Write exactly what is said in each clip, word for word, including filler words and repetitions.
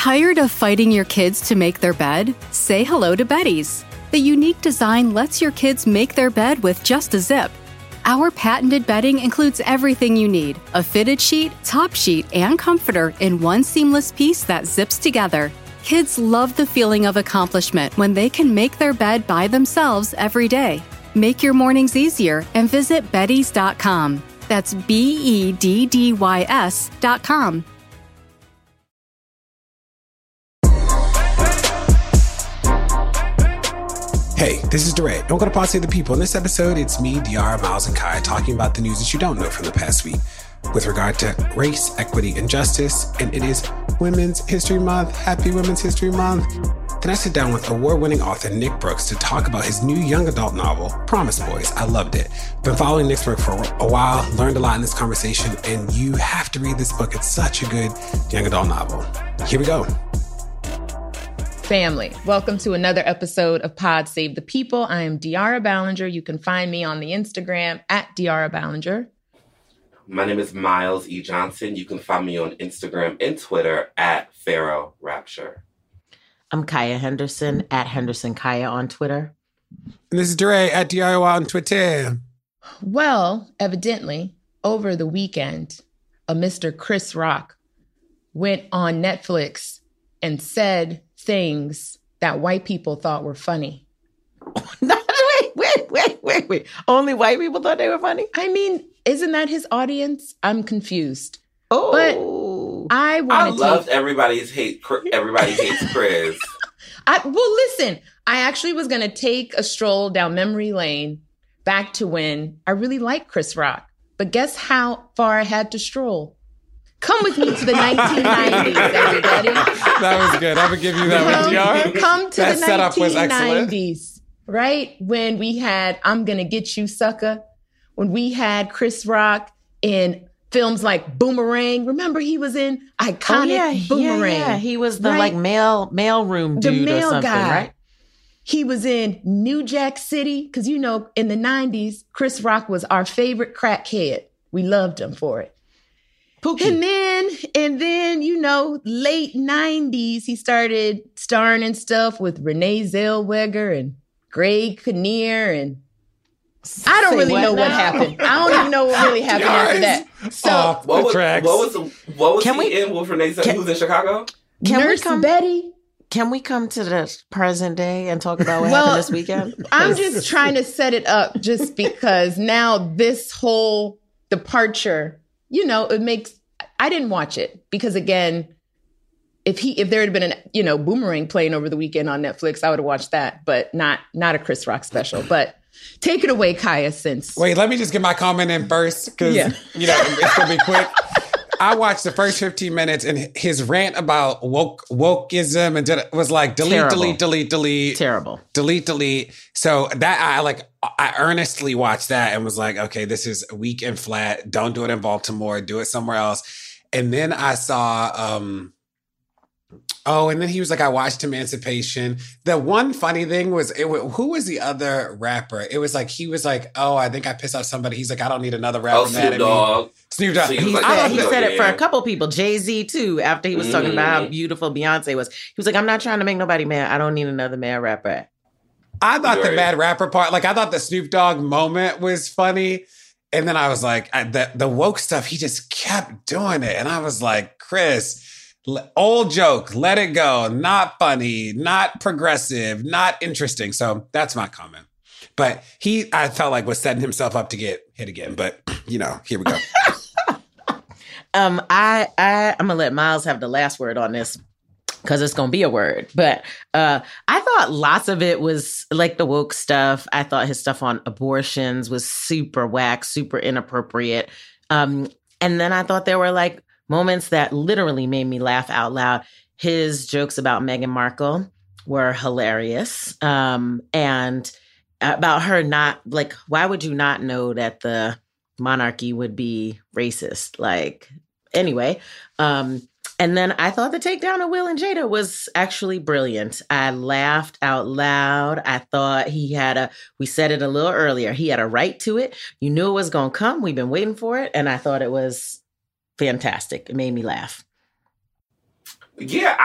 Tired of fighting your kids to make their bed? Say hello to Betty's. The unique design lets your kids make their bed with just a zip. Our patented bedding includes everything you need: a fitted sheet, top sheet, and comforter in one seamless piece that zips together. Kids love the feeling of accomplishment when they can make their bed by themselves every day. Make your mornings easier and visit beddys dot com. That's B E D D Y S dot com. Hey, this is DeRay. Don't go to Pod Save the People. In this episode, it's me, Diarra, Miles, and Kai talking about the news that you don't know from the past week with regard to race, equity, and justice. And it is Women's History Month. Happy Women's History Month. Then I sit down with award-winning author Nick Brooks to talk about his new young adult novel, Promise Boys. I loved it. Been following Nick's work for a while, learned a lot in this conversation, and you have to read this book. It's such a good young adult novel. Here we go. Family, welcome to another episode of Pod Save the People. I am Diarra Ballinger. You can find me on the Instagram at Diarra Ballinger. My name is Miles E. Johnson. You can find me on Instagram and Twitter at Pharaoh Rapture. I'm Kaya Henderson at Henderson Kaya on Twitter. And this is DeRay at D I O on Twitter. Well, evidently, over the weekend, a Mister Chris Rock went on Netflix and said things that white people thought were funny. No, wait, wait, wait, wait, wait. Only white people thought they were funny? I mean, isn't that his audience? I'm confused. Oh. But I wanted I to... loved everybody's hate. Everybody hates Chris. I, well, listen, I actually was going to take a stroll down memory lane back to when I really liked Chris Rock. But guess how far I had to stroll? Come with me to the nineteen nineties, everybody. That was good. I'm going to give you that one, Diarra. Come to that the setup was nineteen nineties, excellent. right? When we had I'm Gonna Get You, Sucker. When we had Chris Rock in films like Boomerang. Remember he was in iconic oh, yeah, Boomerang. Yeah, yeah. He was the right? like mail mail room the dude mail or something, guy. right? He was in New Jack City because, you know, in the nineties, Chris Rock was our favorite crackhead. We loved him for it. Pookie. And then, and then, you know, late nineties, he started starring in stuff with Renee Zellweger and Greg Kinnear, and I don't Say really what know now? what happened. I don't even know what really happened after that. So, Off What the was, tracks. what was, the, what was Can he we- in with Renee Zellweger? can- He was in Chicago? Can we Nurse come- Betty. Can we come to the present day and talk about what Well, happened this weekend? I'm just trying to set it up just because now this whole departure, you know, it makes, I didn't watch it because again, if he, if there had been an, you know, Boomerang playing over the weekend on Netflix, I would have watched that, but not, not a Chris Rock special. But take it away, Kaya, since. Wait, let me just get my comment in first because, Yeah. you know, it's going to be quick. I watched the first fifteen minutes and his rant about woke wokeism and did, was like delete, Terrible. delete, delete, delete. Terrible. Delete, delete. So that I like, I earnestly watched that and was like, okay, this is weak and flat. Don't do it in Baltimore. Do it somewhere else. And then I saw, um, oh, and then he was like, I watched Emancipation. The one funny thing was, it, wa- who was the other rapper? It was like, he was like, oh, I think I pissed off somebody. He's like, I don't need another rapper Oh, mad Snoop at me. Dogg. Snoop Dogg. So he He was like, said, I he don't know. said it for yeah. a couple people. Jay-Z, too, after he was talking about how Mm. beautiful Beyonce was. He was like, I'm not trying to make nobody mad. I don't need another mad rapper. I thought the Right. bad rapper part, like I thought the Snoop Dogg moment was funny. And then I was like, I, the, the woke stuff, he just kept doing it. And I was like, Chris, l- old joke, let it go. Not funny, not progressive, not interesting. So that's my comment. But he, I felt like was setting himself up to get hit again. But, you know, here we go. Um, I, I, I'm gonna let Miles have the last word on this because it's gonna be a word. But uh, I thought lots of it was like the woke stuff. I thought his stuff on abortions was super whack, super inappropriate. Um, and then I thought there were like moments that literally made me laugh out loud. His jokes about Meghan Markle were hilarious, um, and about her not like, why would you not know that the monarchy would be racist? Like, anyway. Um, and then I thought the takedown of Will and Jada was actually brilliant. I laughed out loud. I thought he had a, we said it a little earlier, he had a right to it. You knew it was going to come. We've been waiting for it. And I thought it was fantastic. It made me laugh. Yeah, I,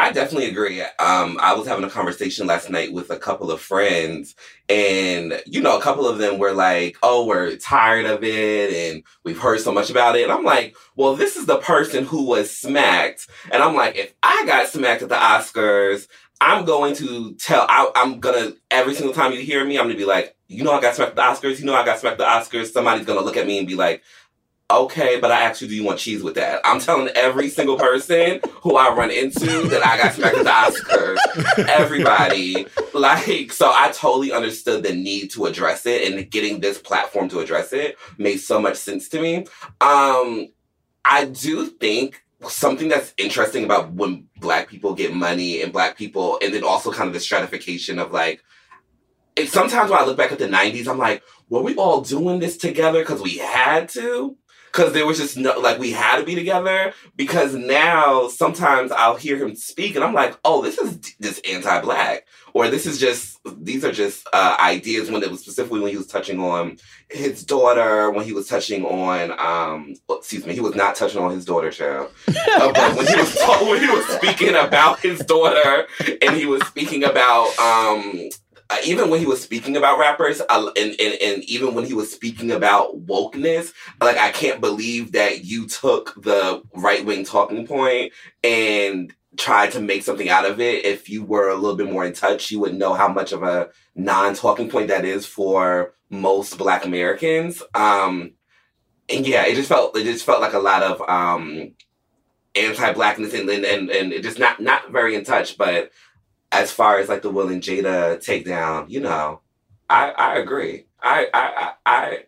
I definitely agree. Um, I was having a conversation last night with a couple of friends, and, you know, a couple of them were like, oh, we're tired of it, and we've heard so much about it. And I'm like, well, this is the person who was smacked. And I'm like, if I got smacked at the Oscars, I'm going to tell, I, I'm going to, every single time you hear me, I'm going to be like, you know I got smacked at the Oscars? You know I got smacked at the Oscars? Somebody's going to look at me and be like, okay, but I asked you, do you want cheese with that? I'm telling every single person who I run into that I got smacked at the Oscars. Everybody. Like, so I totally understood the need to address it, and getting this platform to address it made so much sense to me. Um, I do think something that's interesting about when Black people get money and Black people, and then also kind of the stratification of like, it, sometimes when I look back at the nineties, I'm like, were we all doing this together because we had to? Because there was just no, like, we had to be together. Because now, sometimes I'll hear him speak, and I'm like, oh, this is just anti-Black. Or this is just, these are just uh, ideas, when it was specifically when he was touching on his daughter, when he was touching on, um, excuse me, he was not touching on his daughter, child. uh, but when he, was, when he was speaking about his daughter, and he was speaking about, um, Uh, even when he was speaking about rappers, uh, and, and and even when he was speaking about wokeness, like, I can't believe that you took the right-wing talking point and tried to make something out of it. If you were a little bit more in touch, you would know how much of a non-talking point that is for most Black Americans. Um, and yeah, it just felt it just felt like a lot of um, anti-Blackness, and, and and and it just not not very in touch, but. As far as like the Will and Jada takedown, you know, I, I agree. I, I I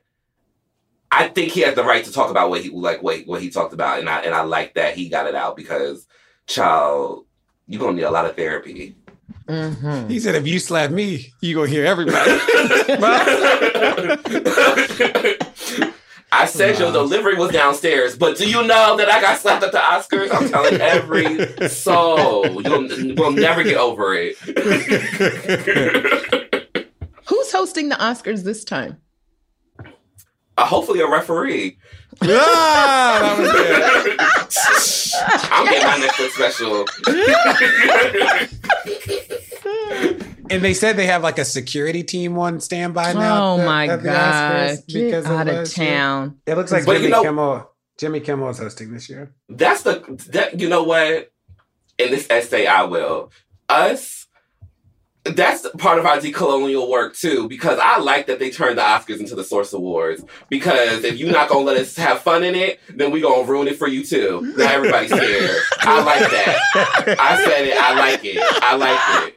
I think he has the right to talk about what he like what, what he talked about, and I and I like that he got it out, because, child, you're gonna need a lot of therapy. Mm-hmm. He said, if you slap me, you gonna hear everybody. I said your delivery was downstairs, but do you know that I got slapped at the Oscars? I'm telling every soul. You'll, we'll never get over it. Who's hosting the Oscars this time? Uh, hopefully a referee. Ah, that was good. I'm getting my Netflix special. And they said they have like a security team on standby now. Oh at, my at God. Get out of town. It looks like but Jimmy you know, Kimmel. Jimmy Kimmel is hosting this year. That's the, that, you know what? In this essay, I will. Us, that's part of our decolonial work too, because I like that they turned the Oscars into the Source Awards. Because if you're not gonna let us have fun in it, then we gonna ruin it for you too. Now everybody's scared. I like that. I said it. I like it. I like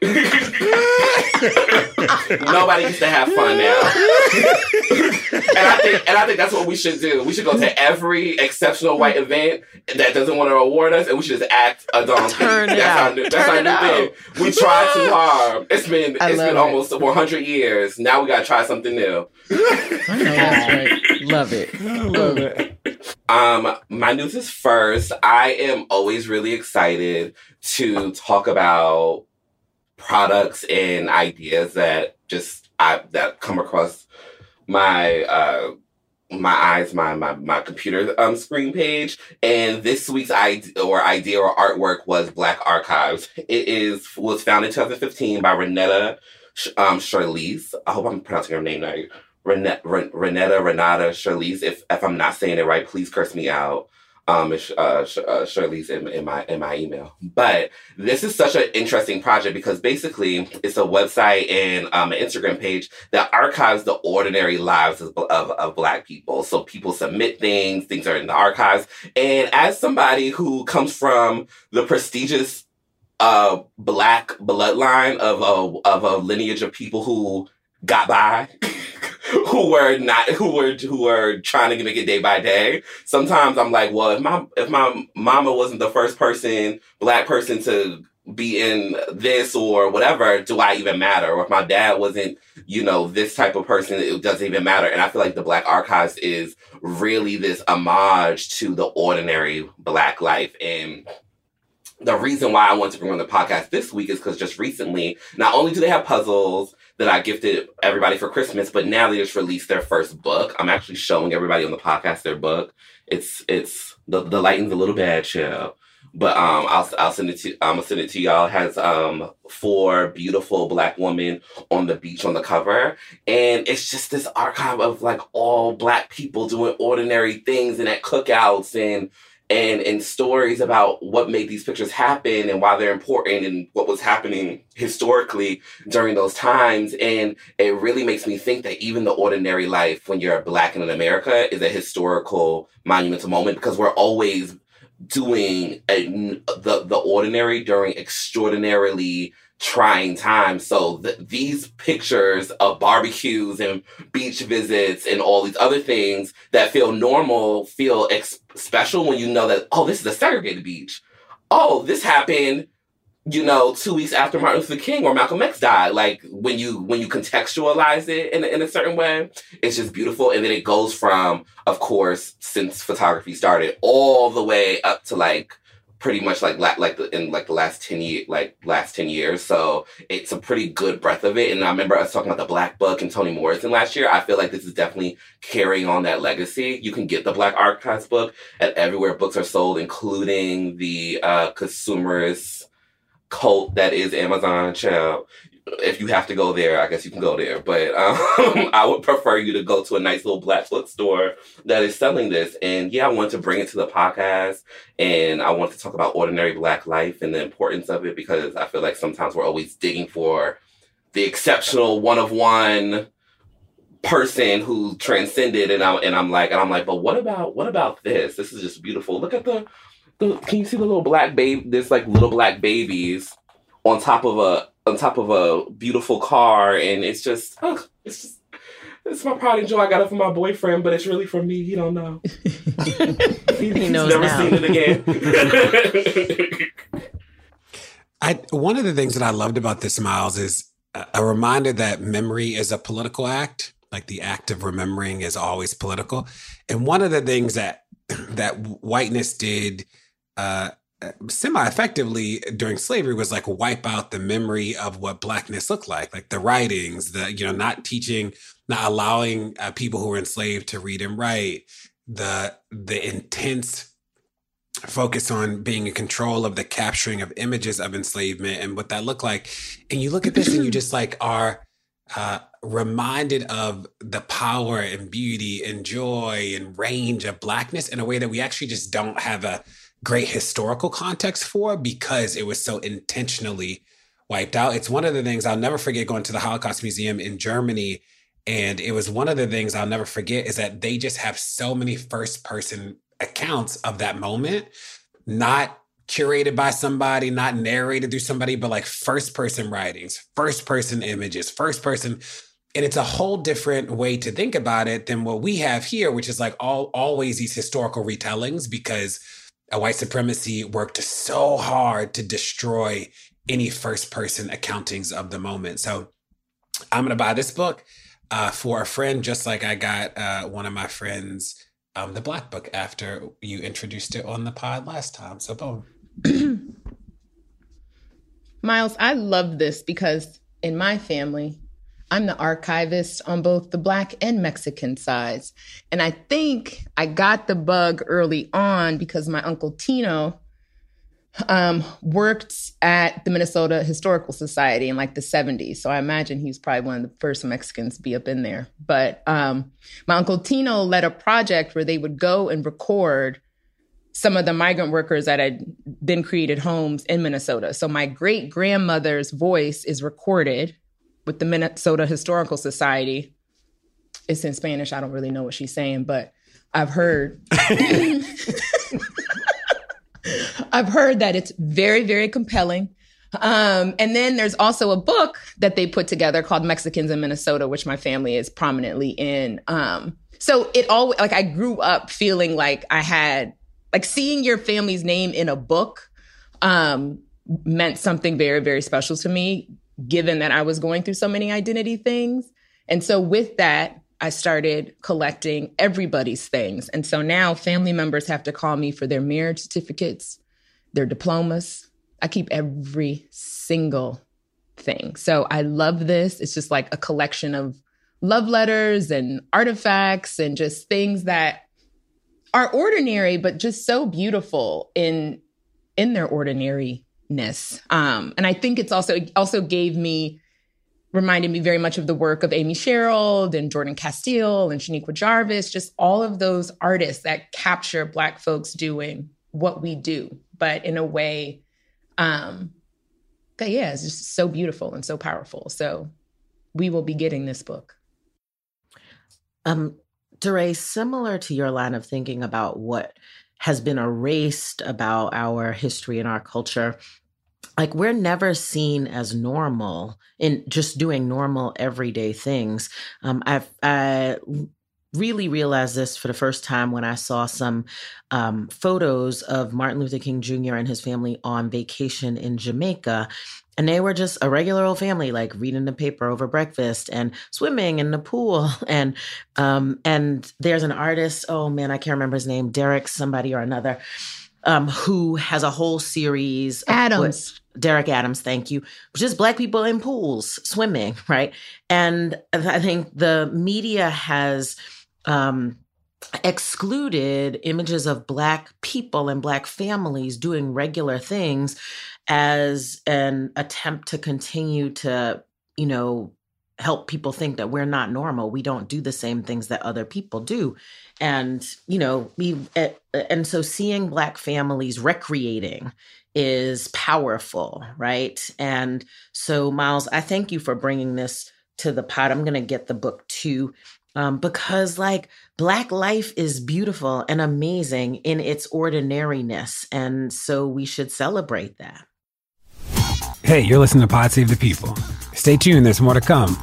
it. Nobody gets to have fun now. and I think, and I think that's what we should do. We should go to every exceptional white event that doesn't want to award us, and we should just act a donkey. Turn it that's out. our new, that's Turn our new thing. We tried too hard. It's been I it's been it. almost one hundred years. Now we gotta try something new. I know that's right. Love it. I love it. Um, my news is first. I am always really excited to talk about products and ideas that just I that come across my uh my eyes, my my my computer um screen page. And this week's idea or idea or artwork was Black Archives. It is was founded in twenty fifteen by Renetta um Charlize. I hope I'm pronouncing her name right. Renetta, Renetta Renata Charlize. If if I'm not saying it right, please curse me out. Um, it's uh, Sh- uh, Charlize in, in my in my email. But this is such an interesting project because basically it's a website and um, an Instagram page that archives the ordinary lives of, of of Black people. So people submit things, things are in the archives. And as somebody who comes from the prestigious uh, Black bloodline of a of a lineage of people who got by. who were not, who were, who were trying to make it day by day. Sometimes I'm like, well, if my, if my mama wasn't the first person, Black person to be in this or whatever, do I even matter? Or if my dad wasn't, you know, this type of person, it doesn't even matter. And I feel like the Black Archives is really this homage to the ordinary Black life. And the reason why I wanted to bring on the podcast this week is because just recently, not only do they have puzzles that I gifted everybody for Christmas, but now they just released their first book. I'm actually showing everybody on the podcast their book. It's, it's, the, the lighting's a little bad, chill. But um, I'll I'll send it to I'm gonna send it to y'all. It has um four beautiful Black women on the beach on the cover, and it's just this archive of like all Black people doing ordinary things and at cookouts and and and stories about what made these pictures happen and why they're important and what was happening historically during those times. And it really makes me think that even the ordinary life when you're Black in America is a historical monumental moment, because we're always doing a, the the ordinary during extraordinarily trying times. So th- these pictures of barbecues and beach visits and all these other things that feel normal feel ex- special when you know that, oh, this is a segregated beach. Oh, this happened, you know, two weeks after Martin Luther King or Malcolm X died. Like when you when you contextualize it in, in a certain way, it's just beautiful. And then it goes from, of course, since photography started, all the way up to like pretty much like la- like the, in like the last ten years, like last ten years. So it's a pretty good breadth of it. And I remember us talking about the Black Book and Toni Morrison last year. I feel like this is definitely carrying on that legacy. You can get the Black Archives book at everywhere books are sold, including the uh, consumerist cult that is Amazon. Child, if you have to go there, I guess you can go there. But um, I would prefer you to go to a nice little Black bookstore that is selling this. And yeah, I want to bring it to the podcast, and I want to talk about ordinary Black life and the importance of it, because I feel like sometimes we're always digging for the exceptional one of one person who transcended, and I and I'm like and I'm like, but what about what about this? This is just beautiful. Look at the the can you see the little black baby? There's like little Black babies on top of a on top of a beautiful car, and it's just oh, it's just it's my pride and joy. I got it from my boyfriend, but it's really from me. He don't know. he, he knows never now. seen it again. I one of the things that I loved about this, Miles, is a, a reminder that memory is a political act. Like the act of remembering is always political. And one of the things that that whiteness did uh, semi-effectively during slavery was like wipe out the memory of what Blackness looked like, like the writings, the, you know, not teaching, not allowing uh, people who were enslaved to read and write, the the intense focus on being in control of the capturing of images of enslavement and what that looked like. And you look at this and you just like are uh, reminded of the power and beauty and joy and range of Blackness in a way that we actually just don't have a great historical context for, because it was so intentionally wiped out. It's one of the things I'll never forget going to the Holocaust Museum in Germany. And it was one of the things I'll never forget is that they just have so many first person accounts of that moment, not curated by somebody, not narrated through somebody, but like first person writings, first person images, first person. And it's a whole different way to think about it than what we have here, which is like all always these historical retellings, because a white supremacy worked so hard to destroy any first person accountings of the moment. So I'm going to buy this book uh, for a friend, just like I got uh, one of my friends um, the Black Book after you introduced it on the pod last time. So boom. Miles, I love this because in my family, I'm the archivist on both the Black and Mexican sides. And I think I got the bug early on because my Uncle Tino um, worked at the Minnesota Historical Society in like the seventies. So I imagine he was probably one of the first Mexicans to be up in there. But um, my Uncle Tino led a project where they would go and record some of the migrant workers that had then created homes in Minnesota. So my great grandmother's voice is recorded with the Minnesota Historical Society. It's in Spanish. I don't really know what she's saying, but I've heard I've heard that it's very, very compelling. Um, and then there's also a book that they put together called Mexicans in Minnesota, which my family is prominently in. Um, so it always, like I grew up feeling like I had, like seeing your family's name in a book um, meant something very, very special to me, given that I was going through so many identity things. And so with that, I started collecting everybody's things. And so now family members have to call me for their marriage certificates, their diplomas. I keep every single thing. So I love this. It's just like a collection of love letters and artifacts and just things that are ordinary, but just so beautiful in in their ordinariness. Um, and I think it's also, it also gave me, reminded me very much of the work of Amy Sherald and Jordan Castile and Shaniqua Jarvis, just all of those artists that capture Black folks doing what we do, but in a way um, that, yeah, is just so beautiful and so powerful. So we will be getting this book. Um, DeRay, similar to your line of thinking about what has been erased about our history and our culture, like we're never seen as normal in just doing normal everyday things. Um, I've, I really realized this for the first time when I saw some um, photos of Martin Luther King Junior and his family on vacation in Jamaica. And they were just a regular old family, like reading the paper over breakfast and swimming in the pool. And um, and there's an artist, oh man, I can't remember his name, Derek somebody or another, um, who has a whole series. Adams. Of, Derek Adams, thank you. Just Black people in pools, swimming, right? And I think the media has um, excluded images of Black people and Black families doing regular things as an attempt to continue to, you know, help people think that we're not normal. We don't do the same things that other people do. And, you know, we, and so seeing Black families recreating is powerful, right? And so, Miles, I thank you for bringing this to the pod. I'm going to get the book too, um, because like Black life is beautiful and amazing in its ordinariness. And so we should celebrate that. Hey, you're listening to Pod Save the People. Stay tuned, there's more to come.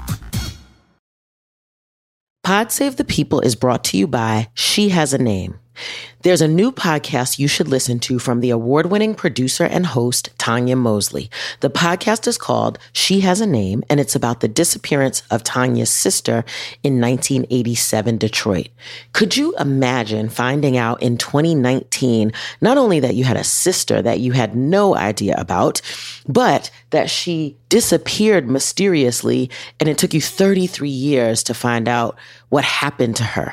Pod Save the People is brought to you by She Has a Name. There's a new podcast you should listen to from the award-winning producer and host, Tanya Mosley. The podcast is called She Has a Name, and it's about the disappearance of Tanya's sister in nineteen eighty-seven Detroit. Could you imagine finding out in twenty nineteen, not only that you had a sister that you had no idea about, but that she disappeared mysteriously, and it took you thirty-three years to find out what happened to her?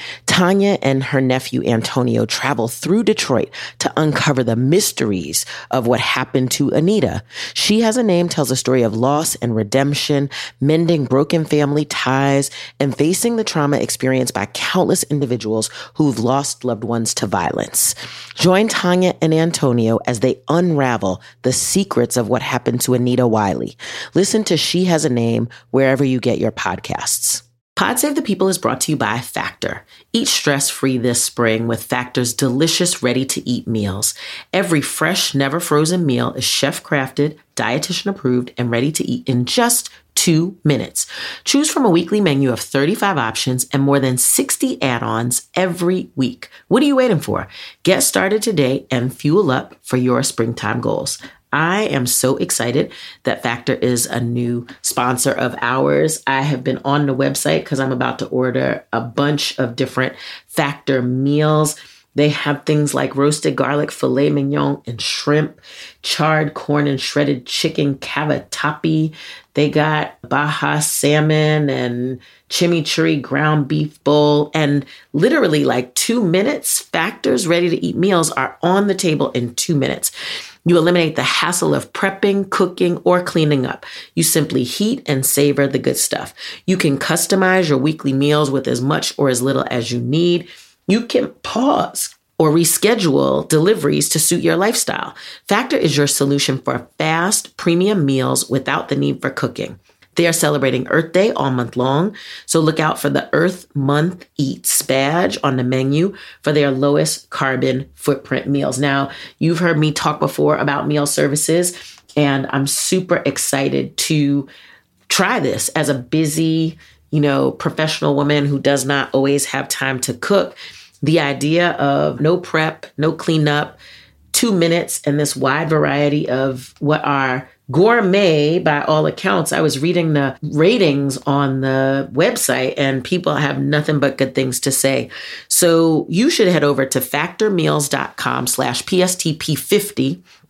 Tanya and her nephew Antonio travel through Detroit to uncover the mysteries of what happened to Anita. She Has a Name tells a story of loss and redemption, mending broken family ties, and facing the trauma experienced by countless individuals who've lost loved ones to violence. Join Tanya and Antonio as they unravel the secrets of what happened to Anita Wiley. Listen to She Has a Name wherever you get your podcasts. Pod Save the People is brought to you by Factor. Eat stress-free this spring with Factor's delicious, ready-to-eat meals. Every fresh, never-frozen meal is chef-crafted, dietitian-approved, and ready to eat in just two minutes. Choose from a weekly menu of thirty-five options and more than sixty add-ons every week. What are you waiting for? Get started today and fuel up for your springtime goals. I am so excited that Factor is a new sponsor of ours. I have been on the website because I'm about to order a bunch of different Factor meals. They have things like roasted garlic filet mignon and shrimp, charred corn and shredded chicken cavatappi. They got Baja salmon and chimichurri ground beef bowl. And literally like two minutes, Factor's ready-to-eat meals are on the table in two minutes. You eliminate the hassle of prepping, cooking, or cleaning up. You simply heat and savor the good stuff. You can customize your weekly meals with as much or as little as you need. You can pause or reschedule deliveries to suit your lifestyle. Factor is your solution for fast, premium meals without the need for cooking. They are celebrating Earth Day all month long, so look out for the Earth Month Eats badge on the menu for their lowest carbon footprint meals. Now, you've heard me talk before about meal services, and I'm super excited to try this as a busy, you know, professional woman who does not always have time to cook. The idea of no prep, no cleanup, two minutes, and this wide variety of what are gourmet by all accounts. I was reading the ratings on the website and people have nothing but good things to say. So you should head over to factormeals.com slash PSTP50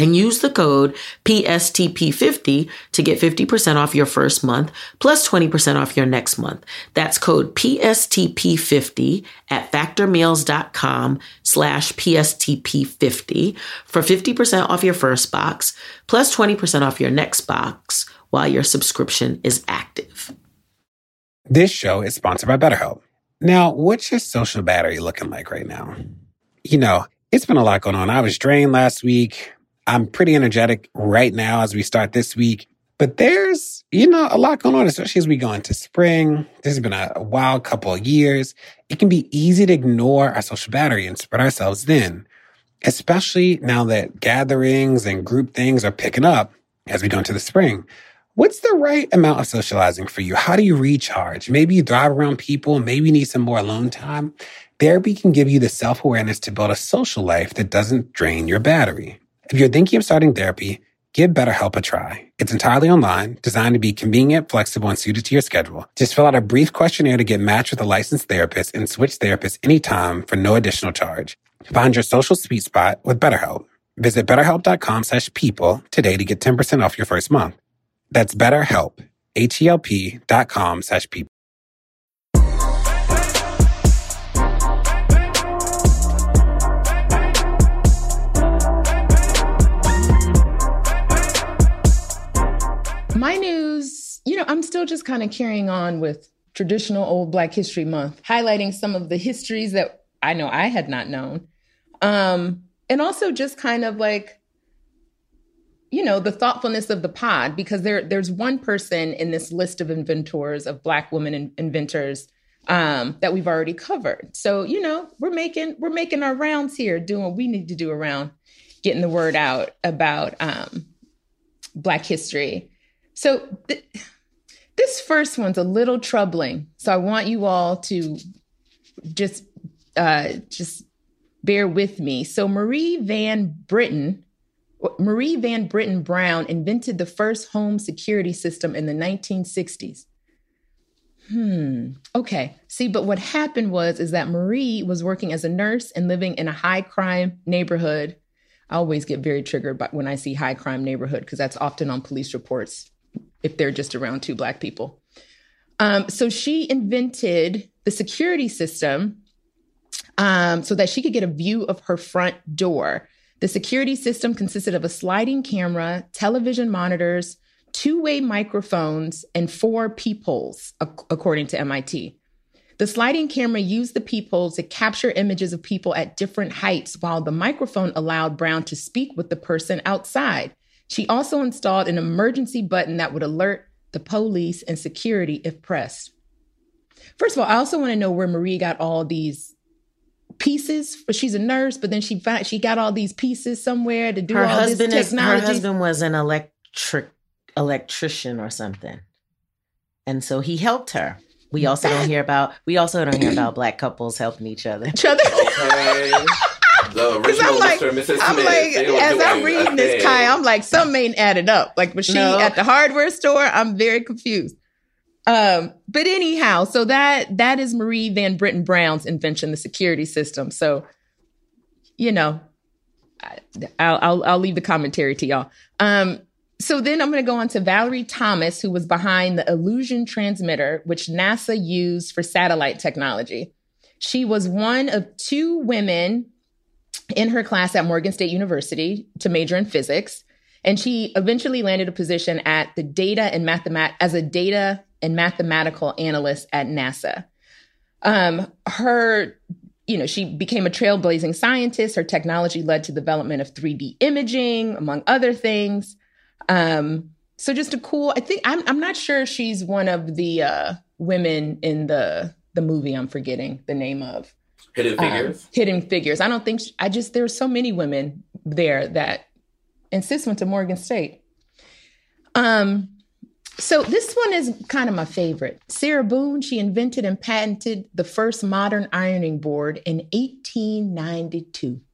And use the code P S T P fifty to get fifty percent off your first month plus twenty percent off your next month. That's code P S T P fifty at factormeals.com slash PSTP50 for fifty percent off your first box plus twenty percent off your next box while your subscription is active. This show is sponsored by BetterHelp. Now, what's your social battery looking like right now? You know, it's been a lot going on. I was drained last week. I'm pretty energetic right now as we start this week. But there's, you know, a lot going on, especially as we go into spring. This has been a wild couple of years. It can be easy to ignore our social battery and spread ourselves thin, especially now that gatherings and group things are picking up as we go into the spring. What's the right amount of socializing for you? How do you recharge? Maybe you thrive around people. Maybe you need some more alone time. Therapy can give you the self-awareness to build a social life that doesn't drain your battery. If you're thinking of starting therapy, give BetterHelp a try. It's entirely online, designed to be convenient, flexible, and suited to your schedule. Just fill out a brief questionnaire to get matched with a licensed therapist and switch therapists anytime for no additional charge. Find your social sweet spot with BetterHelp. Visit betterhelp.com slash people today to get ten percent off your first month. That's BetterHelp, H-E-L-P dot com slash people. My news, you know, I'm still just kind of carrying on with traditional old Black History Month, highlighting some of the histories that I know I had not known. Um, and also just kind of like, you know, the thoughtfulness of the pod, because there there's one person in this list of inventors, of Black women in, inventors, um, that we've already covered. So, you know, we're making we're making our rounds here, doing what we need to do around getting the word out about um, Black history. So th- this first one's a little troubling. So I want you all to just uh, just bear with me. So Marie Van Britten, Marie Van Britten Brown invented the first home security system in the nineteen sixties. Hmm. Okay. See, but what happened was, is that Marie was working as a nurse and living in a high crime neighborhood. I always get very triggered by when I see high crime neighborhood, because that's often on police reports if they're just around two Black people. Um, so she invented the security system um, so that she could get a view of her front door. The security system consisted of a sliding camera, television monitors, two-way microphones, and four peepholes, ac- according to M I T. The sliding camera used the peepholes to capture images of people at different heights, while the microphone allowed Brown to speak with the person outside. She also installed an emergency button that would alert the police and security if pressed. First of all, I also want to know where Marie got all these pieces. She's a nurse, but then she found she got all these pieces somewhere to do her all husband this technology. Is, her husband was an electric electrician or something, and so he helped her. We also don't hear about. We also don't hear about Black couples helping each other. Each other. Okay. The original I'm like, Mister and Missus I'm Smith. like, as I'm reading this, thing. Kai, I'm like, something ain't added up. Like, was she No. at the hardware store? I'm very confused. Um, but anyhow, so that that is Marie Van Britten Brown's invention, the security system. So, you know, I, I'll, I'll I'll leave the commentary to y'all. Um, so then I'm going to go on to Valerie Thomas, who was behind the Illusion transmitter, which NASA used for satellite technology. She was one of two women in her class at Morgan State University to major in physics. And she eventually landed a position at the data and mathemat as a data and mathematical analyst at NASA. Um, her, you know, she became a trailblazing scientist. Her technology led to the development of three D imaging, among other things. Um, so just a cool, I think, I'm, I'm not sure she's one of the uh, women in the, the movie I'm forgetting the name of. Hidden Figures. Um, Hidden Figures. I don't think, she, I just, there were so many women there that, and sis went to Morgan State. Um, so this one is kind of my favorite. Sarah Boone, she invented and patented the first modern ironing board in eighteen ninety-two.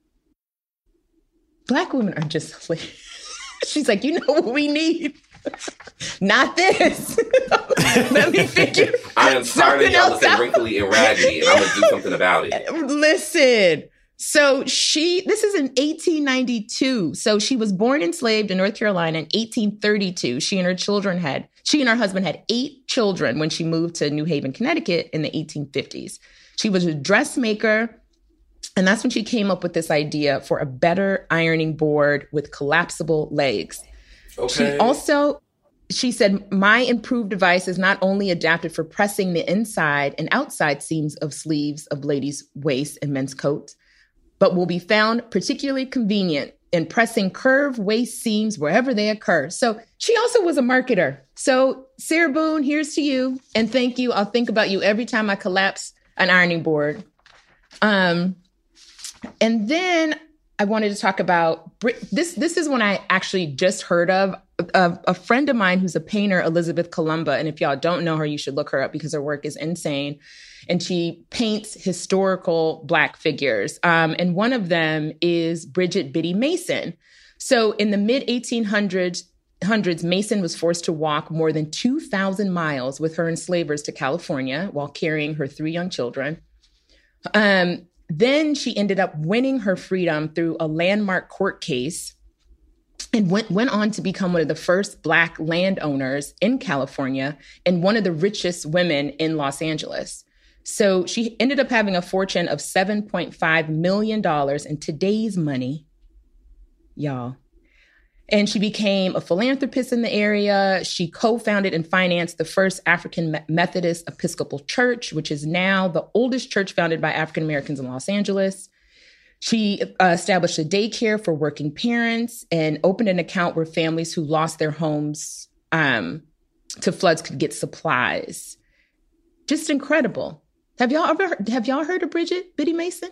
Black women are just, she's like, you know what we need? Not this. Let me figure. I am tired of y'all to say wrinkly and raggedy, and I'm gonna do something about it. Listen, So she, this is in eighteen ninety-two. So she was born enslaved in North Carolina in eighteen thirty-two. She and her children had, she and her husband had eight children when she moved to New Haven, Connecticut in the eighteen fifties. She was a dressmaker. And that's when she came up with this idea for a better ironing board with collapsible legs. Okay. She also, she said, my improved device is not only adapted for pressing the inside and outside seams of sleeves of ladies' waists and men's coats, but will be found particularly convenient in pressing curved waist seams wherever they occur. So she also was a marketer. So Sarah Boone, here's to you. And thank you. I'll think about you every time I collapse an ironing board. Um, and then I wanted to talk about this. This is one I actually just heard of. A, a friend of mine who's a painter, Elizabeth Columba. And if y'all don't know her, you should look her up because her work is insane. And she paints historical Black figures. Um, and one of them is Bridget Biddy Mason. So in the mid eighteen hundreds, Mason was forced to walk more than two thousand miles with her enslavers to California while carrying her three young children. Um, then she ended up winning her freedom through a landmark court case and went, went on to become one of the first Black landowners in California and one of the richest women in Los Angeles. So she ended up having a fortune of seven point five million dollars in today's money, y'all. And she became a philanthropist in the area. She co-founded and financed the first African Methodist Episcopal Church, which is now the oldest church founded by African Americans in Los Angeles. She uh, established a daycare for working parents and opened an account where families who lost their homes um, to floods could get supplies. Just incredible. Have y'all ever heard, have y'all heard of Bridget Biddy Mason?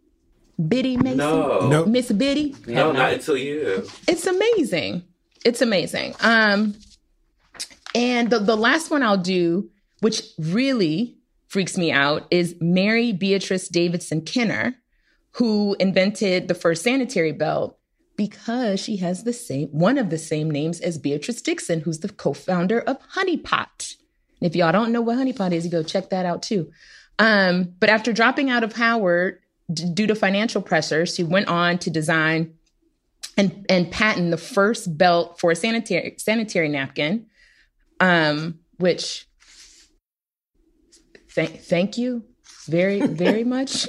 Biddy Mason? No. Nope. Miss Biddy? No, not until you. It's amazing. It's amazing. Um, and the, the last one I'll do, which really freaks me out, is Mary Beatrice Davidson Kenner, who invented the first sanitary belt because she has the same, one of the same names as Beatrice Dixon, who's the co-founder of Honey Pot. And if y'all don't know what Honey Pot is, you go check that out too. Um, but after dropping out of Howard, due to financial pressure, she went on to design and, and patent the first belt for a sanitary sanitary napkin, um, which th- thank you very, very much.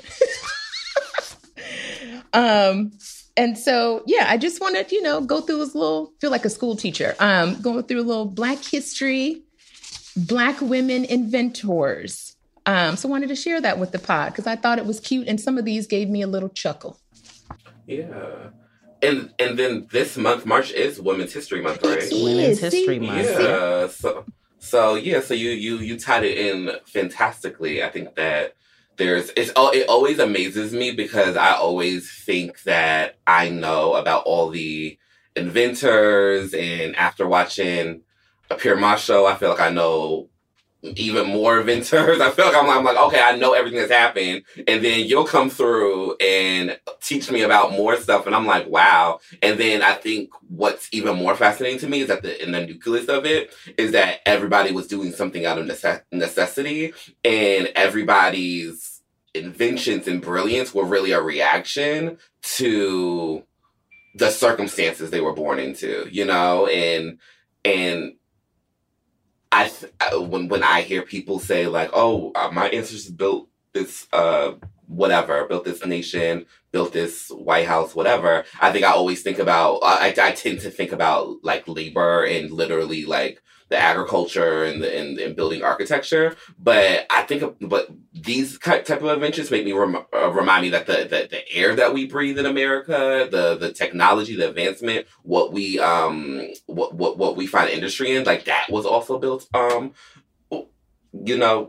um, and so, yeah, I just wanted to, you know, go through this little, feel like a school teacher, um, going through a little Black history, Black women inventors. Um, so I wanted to share that with the pod because I thought it was cute. And some of these gave me a little chuckle. Yeah. And and then this month, March is Women's History Month, right? It is. Women's History Month. Yeah. So, so yeah, so you, you, you tied it in fantastically. I think that there's, it's it always amazes me because I always think that I know about all the inventors, and after watching a Pure Ma show, I feel like I know even more inventors. I feel like I'm, I'm like, okay, I know everything that's happened. And then you'll come through and teach me about more stuff. And I'm like, wow. And then I think what's even more fascinating to me is that the, in the nucleus of it is that everybody was doing something out of necess- necessity, and everybody's inventions and brilliance were really a reaction to the circumstances they were born into, you know? And, and, I th- when when I hear people say like, "Oh, uh, my ancestors built this, uh, whatever, built this nation, built this White House, whatever," I think I always think about. I, I tend to think about like labor and literally like the agriculture and the and, and building architecture. But I think, of, but these type of inventions make me rem- uh, remind me that the, the the air that we breathe in America, the the technology, the advancement, what we um what what what we find industry in, like that was also built um you know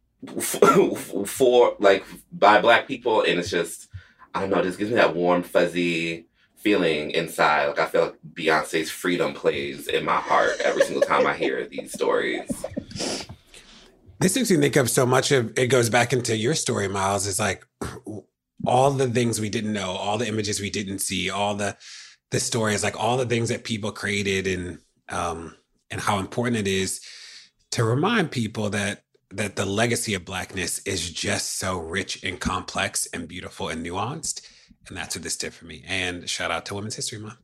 for like by Black people, and it's just I don't know, it just gives me that warm fuzzy feeling inside. Like I feel like Beyonce's Freedom plays in my heart every single time I hear these stories. This makes me think of so much of, it goes back into your story, Miles, is like all the things we didn't know, all the images we didn't see, all the the stories, like all the things that people created, and um and how important it is to remind people that that the legacy of Blackness is just so rich and complex and beautiful and nuanced. And that's what this did for me. And shout out to Women's History Month.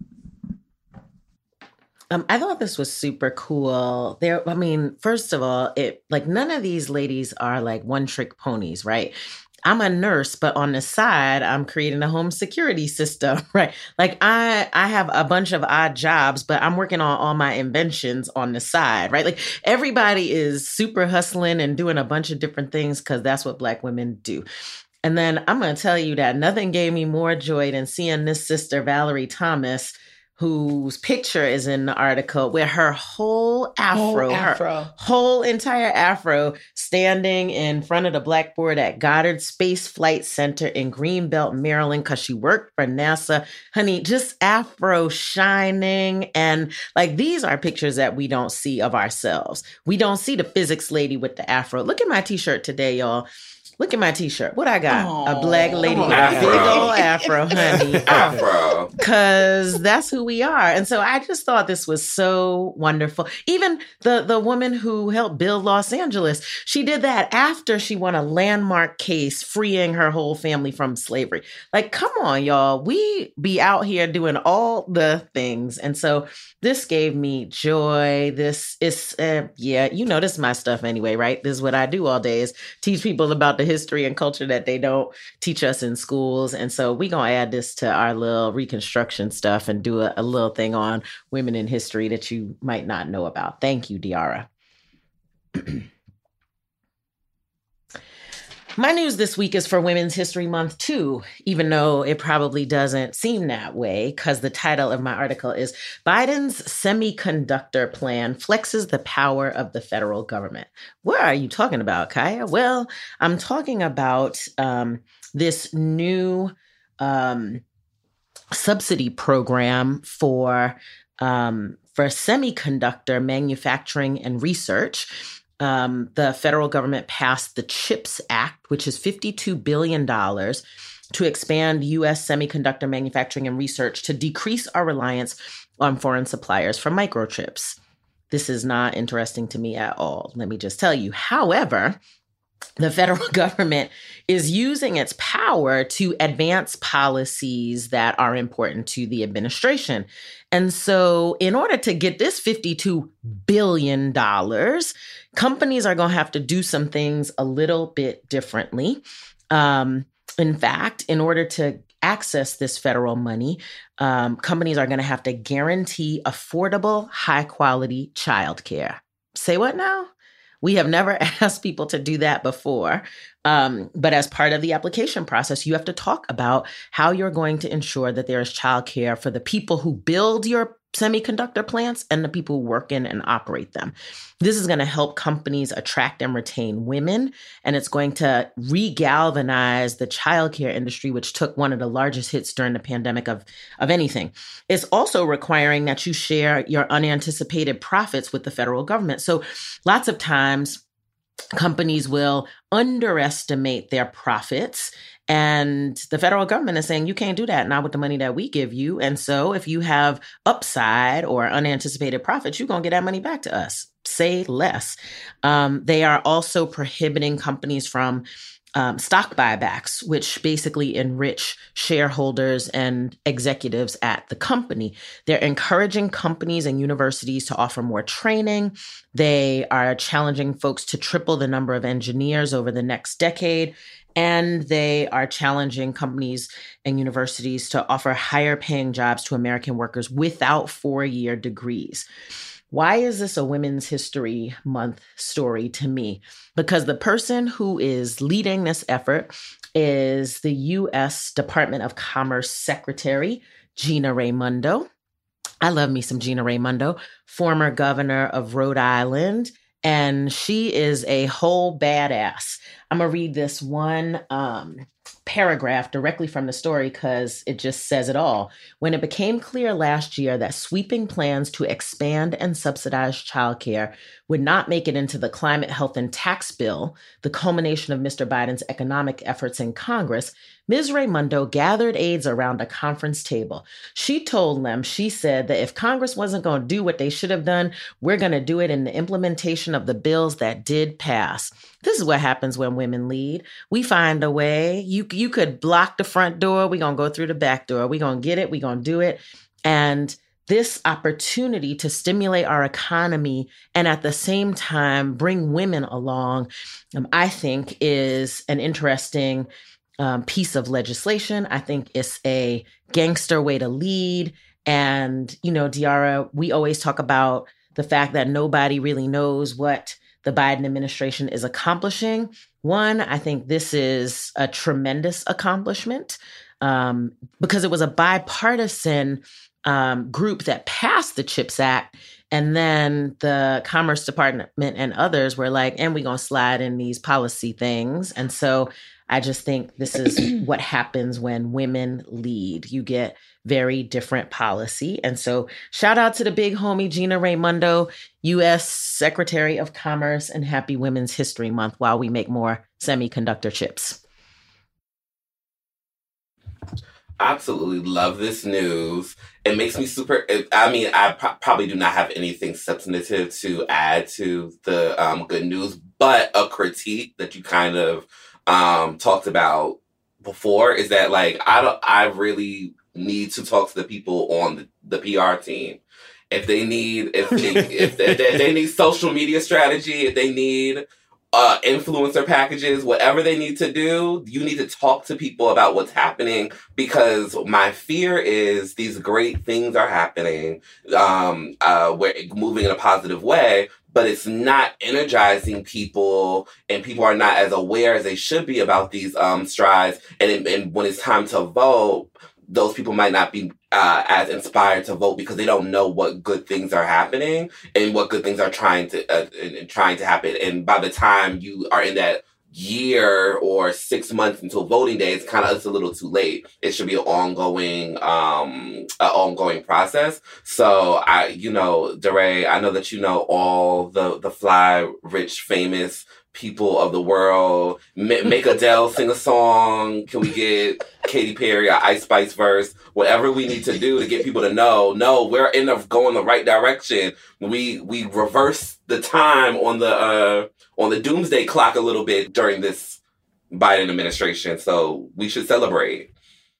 Um, I thought this was super cool. There, I mean, first of all, it like none of these ladies are like one trick ponies, right? I'm a nurse, but on the side, I'm creating a home security system, right? Like I, I have a bunch of odd jobs, but I'm working on all my inventions on the side, right? Like everybody is super hustling and doing a bunch of different things because that's what Black women do. And then I'm going to tell you that nothing gave me more joy than seeing this sister, Valerie Thomas, whose picture is in the article, where her whole afro, whole afro, her whole entire afro standing in front of the blackboard at Goddard Space Flight Center in Greenbelt, Maryland, because she worked for NASA. Honey, just afro shining. And like, these are pictures that we don't see of ourselves. We don't see the physics lady with the afro. Look at my t-shirt today, y'all. Look at my t-shirt. What I got? Aww, a black lady with a big old afro, honey. Afro. Because that's who we are. And so I just thought this was so wonderful. Even the, the woman who helped build Los Angeles, she did that after she won a landmark case freeing her whole family from slavery. Like, come on, y'all. We be out here doing all the things. And so this gave me joy. This is, uh, yeah, you know, this is my stuff anyway, right? This is what I do all day is teach people about the history and culture that they don't teach us in schools. And so we're going to add this to our little Reconstruction stuff and do a, a little thing on women in history that you might not know about. Thank you, Diara. My news this week is for Women's History Month, too, even though it probably doesn't seem that way, because the title of my article is Biden's Semiconductor Plan Flexes the Power of the Federal Government. What are you talking about, Kaya? Well, I'm talking about um, this new um, subsidy program for, um, for semiconductor manufacturing and research. Um, the federal government passed the CHIPS Act, which is fifty-two billion dollars to expand U S semiconductor manufacturing and research to decrease our reliance on foreign suppliers for microchips. This is not interesting to me at all, let me just tell you. However, the federal government is using its power to advance policies that are important to the administration. And so in order to get this fifty-two billion dollars, companies are going to have to do some things a little bit differently. Um, in fact, in order to access this federal money, um, companies are going to have to guarantee affordable, high-quality childcare. Say what now? We have never asked people to do that before. Um, but as part of the application process, you have to talk about how you're going to ensure that there is childcare for the people who build your semiconductor plants and the people who work in and operate them. This is going to help companies attract and retain women, and it's going to re-galvanize the childcare industry, which took one of the largest hits during the pandemic of, of anything. It's also requiring that you share your unanticipated profits with the federal government. So lots of times, companies will underestimate their profits, and the federal government is saying, you can't do that, not with the money that we give you. And so if you have upside or unanticipated profits, you're going to get that money back to us. Say less. Um, they are also prohibiting companies from Um, stock buybacks, which basically enrich shareholders and executives at the company. They're encouraging companies and universities to offer more training. They are challenging folks to triple the number of engineers over the next decade. And they are challenging companies and universities to offer higher paying jobs to American workers without four-year degrees. Why is this a Women's History Month story to me? Because the person who is leading this effort is the U S Department of Commerce Secretary, Gina Raimondo. I love me some Gina Raimondo, former governor of Rhode Island, and she is a whole badass. I'm going to read this one um, paragraph directly from the story because it just says it all. When it became clear last year that sweeping plans to expand and subsidize childcare would not make it into the climate, health, and tax bill, the culmination of Mister Biden's economic efforts in Congress, Miz Raimondo gathered aides around a conference table. She told them, she said that if Congress wasn't going to do what they should have done, we're going to do it in the implementation of the bills that did pass. This is what happens when women lead. We find a way. You, you could block the front door. We're going to go through the back door. We're going to get it. We're going to do it. And this opportunity to stimulate our economy and at the same time bring women along, um, I think is an interesting um, piece of legislation. I think it's a gangster way to lead. And, you know, Diarra, we always talk about the fact that nobody really knows what the Biden administration is accomplishing. One, I think this is a tremendous accomplishment um, because it was a bipartisan um, group that passed the CHIPS Act. And then the Commerce Department and others were like, and we're going to slide in these policy things. And so I just think this is what happens when women lead. You get very different policy. And so shout out to the big homie, Gina Raimondo, U S Secretary of Commerce, and happy Women's History Month while we make more semiconductor chips. Absolutely love this news. It makes me super, I mean, I pro- probably do not have anything substantive to add to the um, good news, but a critique that you kind of um, talked about before is that, like, I don't, I really need to talk to the people on the, the P R team. If they need, if they, if they, if they need social media strategy, if they need uh, influencer packages, whatever they need to do, you need to talk to people about what's happening, because my fear is these great things are happening, um, uh, we're moving in a positive way, but it's not energizing people, and people are not as aware as they should be about these um, strides. And, and when it's time to vote, those people might not be uh, as inspired to vote because they don't know what good things are happening and what good things are trying to uh, and trying to happen. And by the time you are in that year or six months until voting day, it's kind of it's a little too late. It should be an ongoing, um, an ongoing process. So I, you know, DeRay, I know that you know all the the fly, rich, famous people of the world. M- make Adele sing a song. Can we get Katy Perry or Ice Spice verse? Whatever we need to do to get people to know, no, we're in the going the right direction. We we reverse the time on the uh, on the doomsday clock a little bit during this Biden administration. So we should celebrate.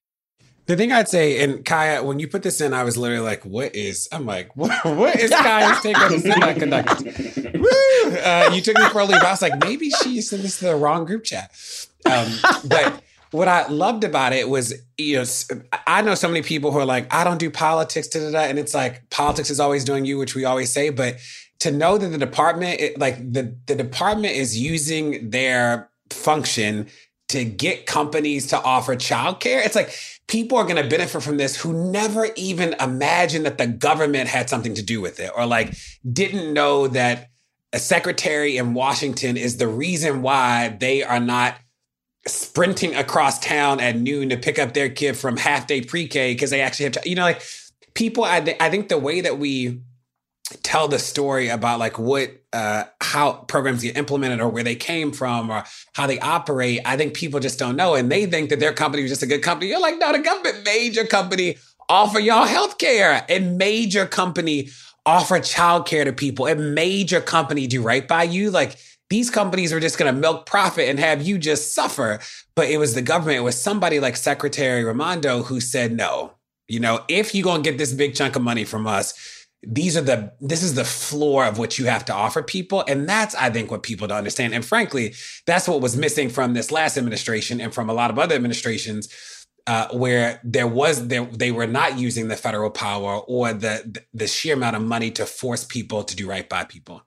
The thing I'd say, and Kaya, when you put this in, I was literally like, what is, I'm like, what, what is Kaya's take on the semiconductors? Woo! Uh, you took me for a leap. I was like, maybe she sent this to the wrong group chat. Um, but what I loved about it was, you know, I know so many people who are like, I don't do politics, da, da, da. And it's like, politics is always doing you, which we always say. But to know that the department, it, like the, the department is using their function to get companies to offer childcare. It's like people are going to benefit from this who never even imagined that the government had something to do with it, or like didn't know that a secretary in Washington is the reason why they are not sprinting across town at noon to pick up their kid from half day pre-K because they actually have, you know, like people, I, th- I think the way that we tell the story about like what, uh, how programs get implemented or where they came from or how they operate, I think people just don't know. And they think that their company was just a good company. You're like, no, the government made your company offer y'all healthcare. It made your company offer childcare to people. It made your company do right by you. Like these companies were just going to milk profit and have you just suffer. But it was the government. It was somebody like Secretary Raimondo who said, no, you know, if you're going to get this big chunk of money from us, These are the, this is the floor of what you have to offer people. And that's, I think, what people don't understand. And frankly, that's what was missing from this last administration and from a lot of other administrations uh, where there was, there, they were not using the federal power or the, the sheer amount of money to force people to do right by people.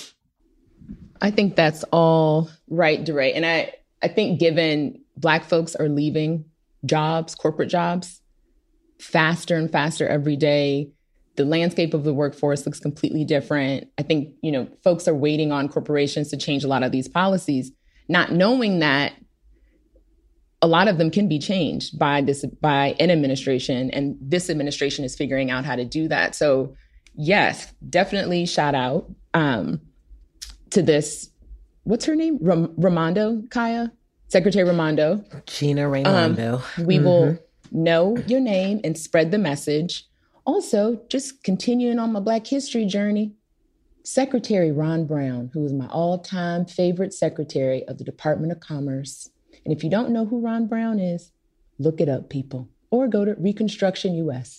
I think that's all right, DeRay. And I, I think given Black folks are leaving jobs, corporate jobs, faster and faster every day, the landscape of the workforce looks completely different. I think, you know, folks are waiting on corporations to change a lot of these policies, not knowing that a lot of them can be changed by this, by an administration. And this administration is figuring out how to do that. So yes, definitely shout out um, to this. What's her name? Ram- Raimondo, Kaya? Secretary Raimondo. Gina Raimondo. Um, we mm-hmm. will know your name and spread the message. Also, just continuing on my Black history journey, Secretary Ron Brown, who is my all-time favorite secretary of the Department of Commerce. And if you don't know who Ron Brown is, look it up, people, or go to Reconstruction U S.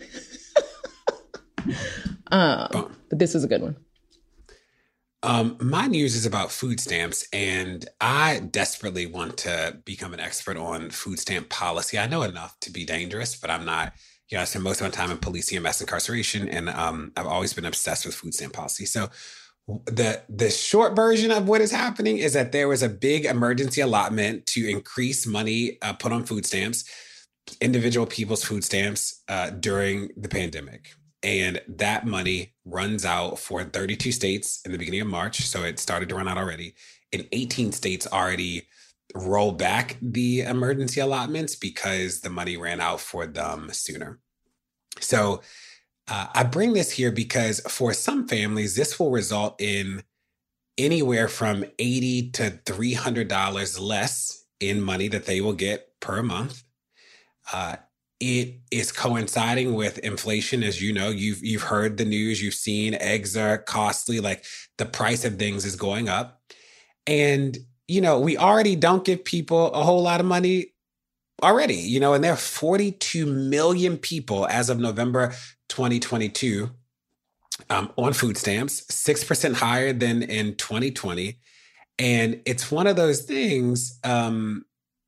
um, but this was a good one. Um, my news is about food stamps, and I desperately want to become an expert on food stamp policy. I know enough to be dangerous, but I'm not. You know, I spend most of my time in policing and mass incarceration, and um, I've always been obsessed with food stamp policy. So the the short version of what is happening is that there was a big emergency allotment to increase money uh, put on food stamps, individual people's food stamps uh, during the pandemic. And that money runs out for thirty-two states in the beginning of March. So it started to run out already. And eighteen states already roll back the emergency allotments because the money ran out for them sooner. So uh, I bring this here because for some families, this will result in anywhere from eighty to three hundred dollars less in money that they will get per month. Uh, it is coinciding with inflation. As you know, you've you've heard the news, you've seen eggs are costly, like the price of things is going up. And, you know, we already don't give people a whole lot of money already, you know, and there are forty-two million people as of November twenty twenty-two um, on food stamps, six percent higher than in twenty twenty. And it's one of those things um,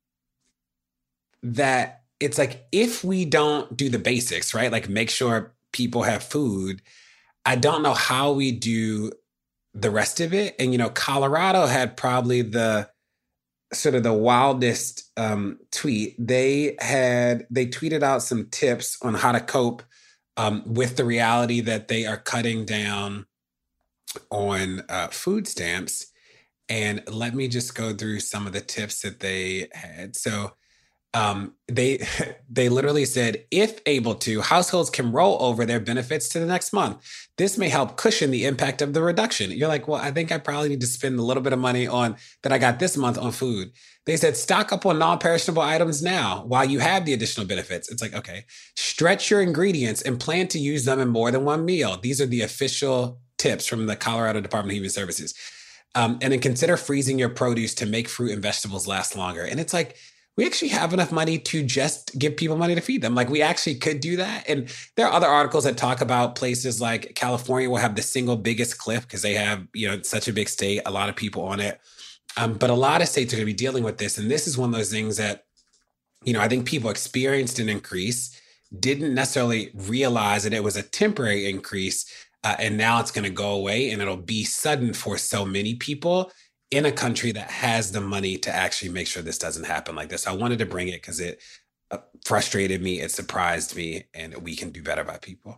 that it's like, if we don't do the basics, right? Like make sure people have food, I don't know how we do the rest of it. And, you know, Colorado had probably the sort of the wildest um, tweet. They had, they tweeted out some tips on how to cope um, with the reality that they are cutting down on uh, food stamps. And let me just go through some of the tips that they had. So Um, they they literally said, if able to, households can roll over their benefits to the next month. This may help cushion the impact of the reduction. You're like, well, I think I probably need to spend a little bit of money on that I got this month on food. They said, stock up on non-perishable items now while you have the additional benefits. It's like, okay, stretch your ingredients and plan to use them in more than one meal. These are the official tips from the Colorado Department of Human Services. Um, and then consider freezing your produce to make fruit and vegetables last longer. And it's like, we actually have enough money to just give people money to feed them. Like we actually could do that. And there are other articles that talk about places like California will have the single biggest cliff because they have, you know, such a big state, a lot of people on it. Um, but a lot of states are going to be dealing with this. And this is one of those things that, you know, I think people experienced an increase, didn't necessarily realize that it was a temporary increase. Uh, and now it's going to go away and it'll be sudden for so many people in a country that has the money to actually make sure this doesn't happen like this. I wanted to bring it because it uh, frustrated me, it surprised me, and we can do better by people.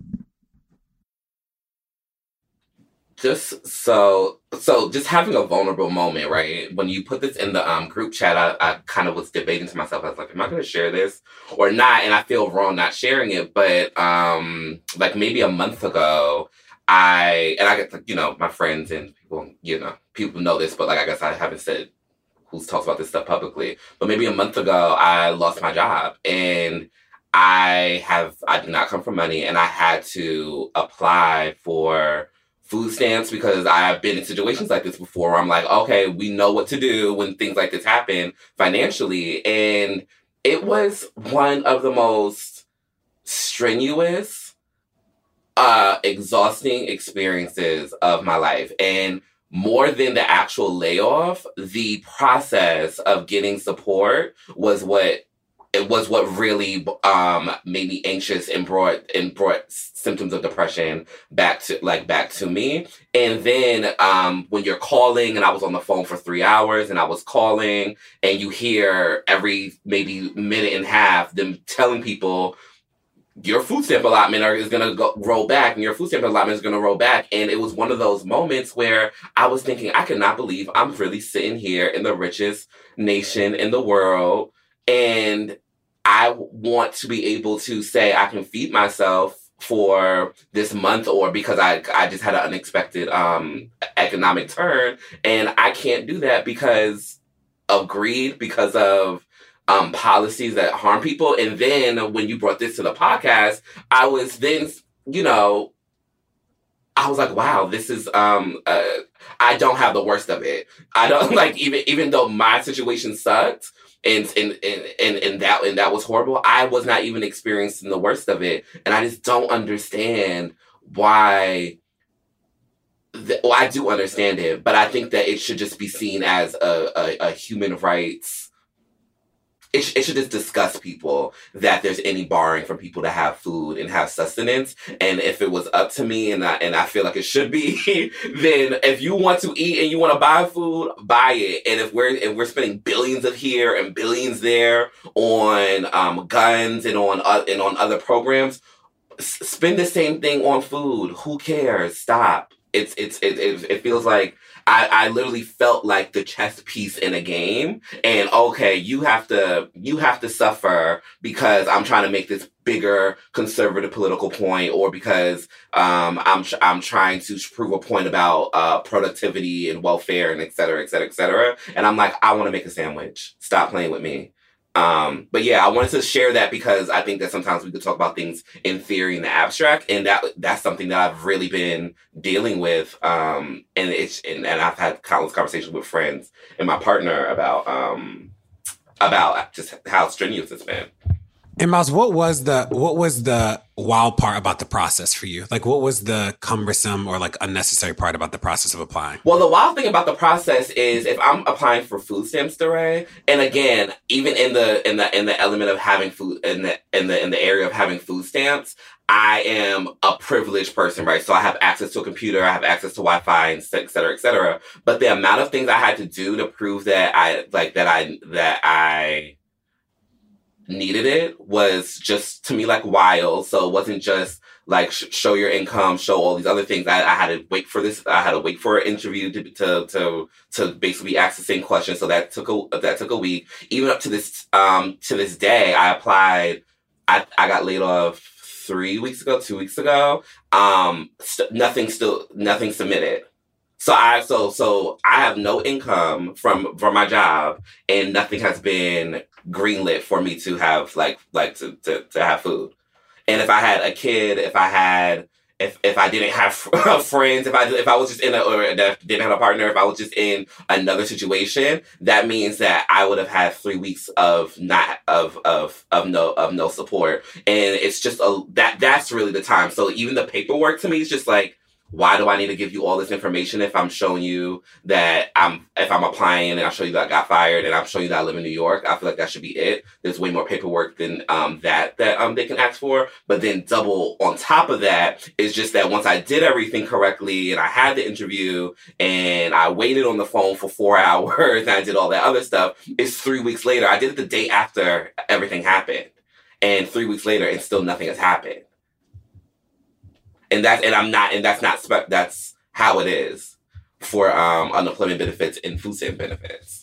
Just so, so just having a vulnerable moment, right? When you put this in the um, group chat, I, I kind of was debating to myself. I was like, am I going to share this or not? And I feel wrong not sharing it. But um, like maybe a month ago, I, and I get, you know, my friends and people, you know, people know this, but like, I guess I haven't said who's talks about this stuff publicly, but maybe a month ago, I lost my job and I have, I do not come from money and I had to apply for food stamps because I've been in situations like this before where I'm like, okay, we know what to do when things like this happen financially. And it was one of the most strenuous, Uh, exhausting experiences of my life. And more than the actual layoff, the process of getting support was what it was what really um, made me anxious and brought and brought symptoms of depression back to like back to me. And then um, when you're calling, and I was on the phone for three hours, and I was calling, and you hear every maybe minute and a half them telling people, your food stamp allotment are, is going to go roll back, and your food stamp allotment is going to roll back. And it was one of those moments where I was thinking, I cannot believe I'm really sitting here in the richest nation in the world, and I want to be able to say I can feed myself for this month, or because I I just had an unexpected um, economic turn, and I can't do that because of greed, because of Um, policies that harm people. And then when you brought this to the podcast, I was then, you know, I was like, wow, this is, um, uh, I don't have the worst of it. I don't like, even, even though my situation sucked and, and, and, and, and that, and that was horrible, I was not even experiencing the worst of it. And I just don't understand why. The, well, I do understand it, but I think that it should just be seen as a, a, a human rights. It, sh- it should just disgust people that there's any barring from people to have food and have sustenance. And if it was up to me, and I, and I feel like it should be, then if you want to eat and you want to buy food, buy it. And if we're if we're spending billions of here and billions there on um, guns and on uh, and on other programs, s- spend the same thing on food. Who cares? Stop. It's it's it it, it feels like. I, I literally felt like the chess piece in a game, and okay, you have to you have to suffer because I'm trying to make this bigger conservative political point, or because um, I'm I'm trying to prove a point about uh, productivity and welfare and et cetera, et cetera, et cetera. And I'm like, I want to make a sandwich. Stop playing with me. Um, but yeah, I wanted to share that because I think that sometimes we could talk about things in theory and the abstract, and that that's something that I've really been dealing with. Um, and it's and, and I've had countless conversations with friends and my partner about um, about just how strenuous it's been. And Miles, what was the what was the wild part about the process for you? Like, what was the cumbersome or like unnecessary part about the process of applying? Well, the wild thing about the process is if I'm applying for food stamps, DeRay, and again, even in the in the in the element of having food in the in the in the area of having food stamps, I am a privileged person, right? So I have access to a computer, I have access to Wi-Fi, and et cetera, et cetera. But the amount of things I had to do to prove that I like that I that I needed it was just to me like wild. So it wasn't just like sh- show your income, show all these other things. I, I had to wait for this. I had to wait for an interview to to to to basically ask the same question. So that took a that took a week. Even up to this um to this day, I applied. I I got laid off three weeks ago, two weeks ago. Um, st- nothing still nothing submitted. So I so so I have no income from from my job, and nothing has been greenlit for me to have like like to, to to have food. And if I had a kid, if I had if if I didn't have friends, if I if I was just in a or didn't have a partner, if I was just in another situation, that means that I would have had three weeks of not of of of no of no support. And it's just a that that's really the time. So even the paperwork to me is just like, why do I need to give you all this information if I'm showing you that I'm, if I'm applying and I show you that I got fired and I'm showing you that I live in New York? I feel like that should be it. There's way more paperwork than um, that, that um, they can ask for. But then double on top of that is just that once I did everything correctly and I had the interview and I waited on the phone for four hours and I did all that other stuff, it's three weeks later. I did it the day after everything happened. And three weeks later, and still nothing has happened. And that's and I'm not and that's not spe- that's how it is for um, unemployment benefits and food stamp benefits.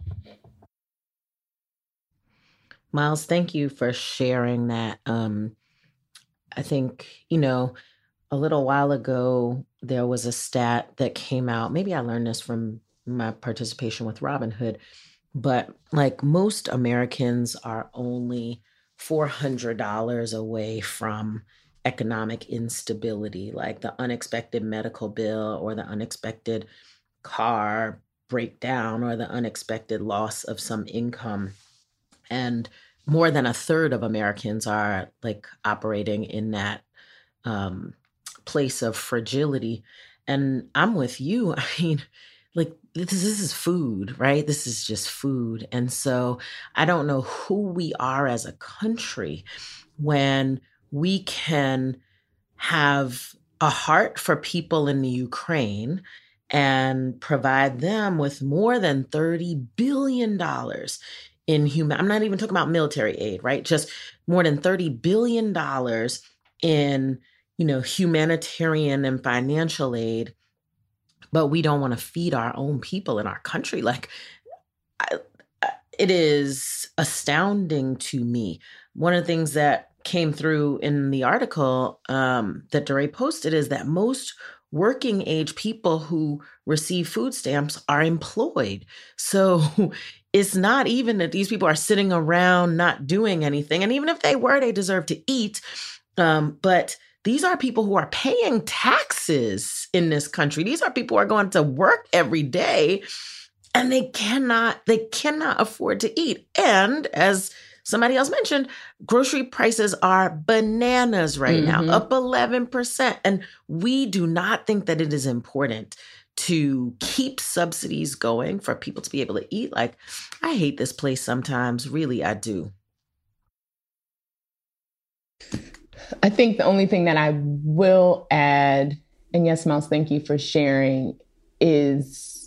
Miles, thank you for sharing that. Um, I think, you know, a little while ago there was a stat that came out. Maybe I learned this from my participation with Robinhood, but like most Americans are only four hundred dollars away from economic instability, like the unexpected medical bill or the unexpected car breakdown or the unexpected loss of some income. And more than a third of Americans are like operating in that um, place of fragility. And I'm with you. I mean, like this, this is food, right? This is just food. And so I don't know who we are as a country when we can have a heart for people in the Ukraine and provide them with more than thirty billion dollars in human, I'm not even talking about military aid, right? Just more than thirty billion dollars in, you know, humanitarian and financial aid, but we don't want to feed our own people in our country. Like, I, it is astounding to me. One of the things that came through in the article um, that DeRay posted is that most working age people who receive food stamps are employed. So it's not even that these people are sitting around not doing anything. And even if they were, they deserve to eat. Um, but these are people who are paying taxes in this country. These are people who are going to work every day, and they cannot, they cannot afford to eat. And as somebody else mentioned, grocery prices are bananas right mm-hmm. now, up eleven percent. And we do not think that it is important to keep subsidies going for people to be able to eat. Like, I hate this place sometimes. Really, I do. I think the only thing that I will add, and yes, Miles, thank you for sharing, is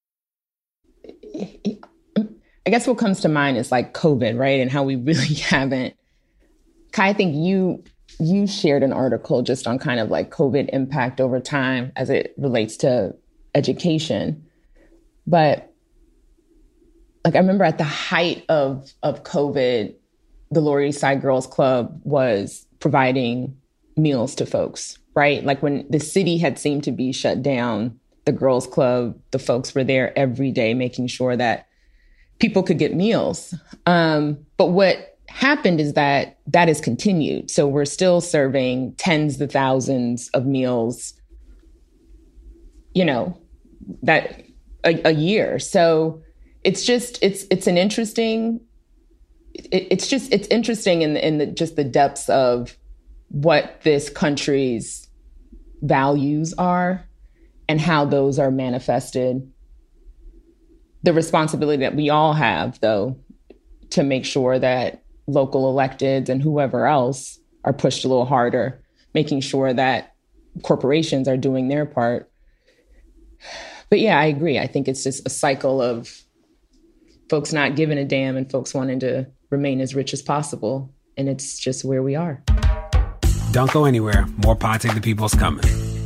I guess what comes to mind is like COVID, right? And how we really haven't. Kai, I think you you shared an article just on kind of like COVID impact over time as it relates to education. But like I remember at the height of of COVID, the Lower East Side Girls Club was providing meals to folks, right? Like when the city had seemed to be shut down, the Girls Club, the folks were there every day making sure that people could get meals. Um, but what happened is that that has continued. So we're still serving tens of thousands of meals, you know, that a, a year. So it's just, it's, it's an interesting, it, it's just, it's interesting in, in the, just the depths of what this country's values are and how those are manifested. The responsibility that we all have, though, to make sure that local electeds and whoever else are pushed a little harder, making sure that corporations are doing their part. But yeah, I agree. I think it's just a cycle of folks not giving a damn and folks wanting to remain as rich as possible. And it's just where we are. Don't go anywhere. More Pod Save the People's coming.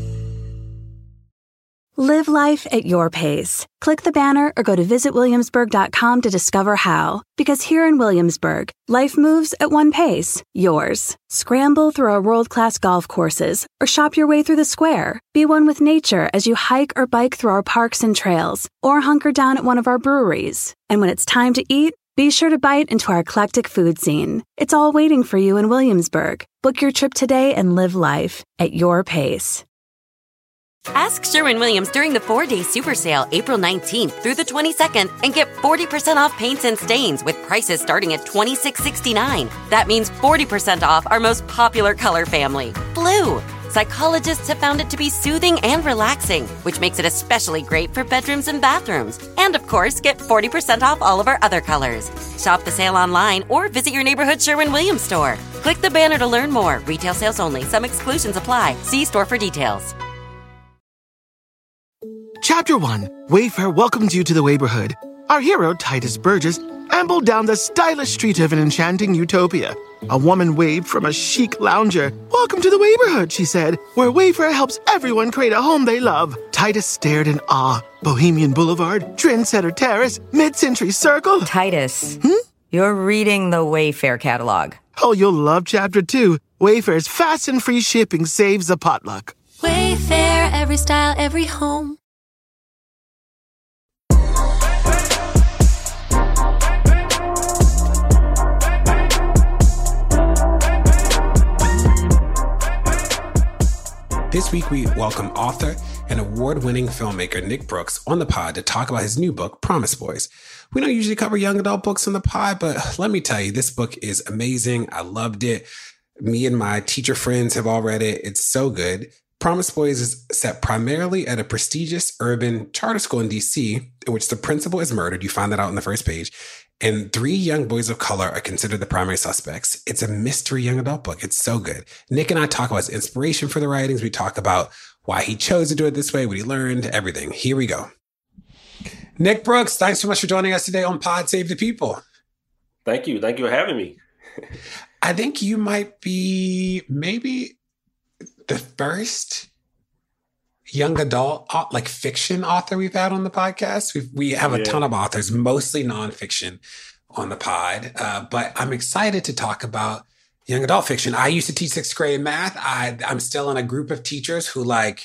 Live life at your pace. Click the banner or go to visit williamsburg dot com to discover how. Because here in Williamsburg, life moves at one pace, yours. Scramble through our world-class golf courses or shop your way through the square. Be one with nature as you hike or bike through our parks and trails or hunker down at one of our breweries. And when it's time to eat, be sure to bite into our eclectic food scene. It's all waiting for you in Williamsburg. Book your trip today and live life at your pace. Ask Sherwin-Williams during the four-day super sale April nineteenth through the twenty-second and get forty percent off paints and stains with prices starting at twenty-six sixty-nine. That means forty percent off our most popular color family, blue. Psychologists have found it to be soothing and relaxing, which makes it especially great for bedrooms and bathrooms. And of course, get forty percent off all of our other colors. Shop the sale online or visit your neighborhood Sherwin-Williams store. Click the banner to learn more. Retail sales only. Some exclusions apply. See store for details. Chapter one. Wayfair welcomes you to the neighborhood. Our hero, Titus Burgess, ambled down the stylish street of an enchanting utopia. A woman waved from a chic lounger. "Welcome to the neighborhood," she said, "where Wayfair helps everyone create a home they love." Titus stared in awe. Bohemian Boulevard, Trendsetter Terrace, Mid-Century Circle. Titus, hmm? You're reading the Wayfair catalog. Oh, you'll love Chapter two. Wayfair's fast and free shipping saves a potluck. Wayfair, every style, every home. This week, we welcome author and award-winning filmmaker Nick Brooks on the pod to talk about his new book, Promise Boys. We don't usually cover young adult books on the pod, but let me tell you, this book is amazing. I loved it. Me and my teacher friends have all read it. It's so good. Promise Boys is set primarily at a prestigious urban charter school in D C, in which the principal is murdered. You find that out on the first page. And three young boys of color are considered the primary suspects. It's a mystery young adult book. It's so good. Nick and I talk about his inspiration for the writings. We talk about why he chose to do it this way, what he learned, everything. Here we go. Nick Brooks, thanks so much for joining us today on Pod Save the People. Thank you. Thank you for having me. I think you might be maybe the first young adult, like fiction author we've had on the podcast. We've, we have a yeah. ton of authors, mostly nonfiction on the pod. Uh, but I'm excited to talk about young adult fiction. I used to teach sixth grade math. I, I'm still in a group of teachers who like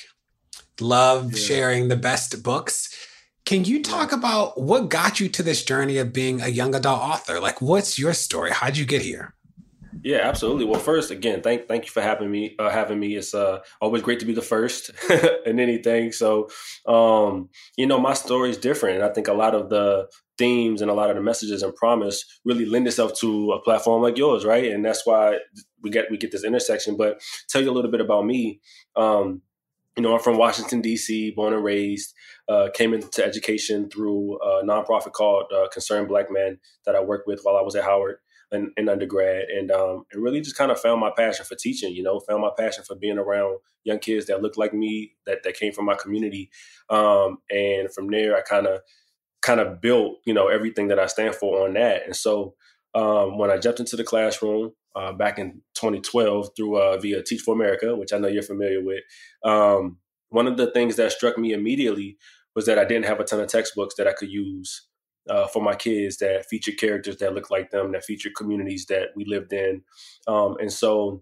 love yeah. sharing the best books. Can you talk about what got you to this journey of being a young adult author? Like, what's your story? How'd you get here? Yeah, absolutely. Well, first, again, thank thank you for having me. Uh, having me, it's uh, always great to be the first in anything. So, um, you know, my story is different, and I think a lot of the themes and a lot of the messages and promise really lend itself to a platform like yours, right? And that's why we get we get this intersection. But tell you a little bit about me. Um, you know, I'm from Washington, D C, born and raised. Uh, came into education through a nonprofit called uh, Concerned Black Men that I worked with while I was at Howard. In, in undergrad, and um, and really just kind of found my passion for teaching, you know, found my passion for being around young kids that looked like me, that, that came from my community. Um, and from there, I kind of kind of built, you know, everything that I stand for on that. And so um, when I jumped into the classroom uh, back in twenty twelve through uh, via Teach for America, which I know you're familiar with, um, one of the things that struck me immediately was that I didn't have a ton of textbooks that I could use Uh, for my kids that featured characters that look like them, that featured communities that we lived in. Um, and so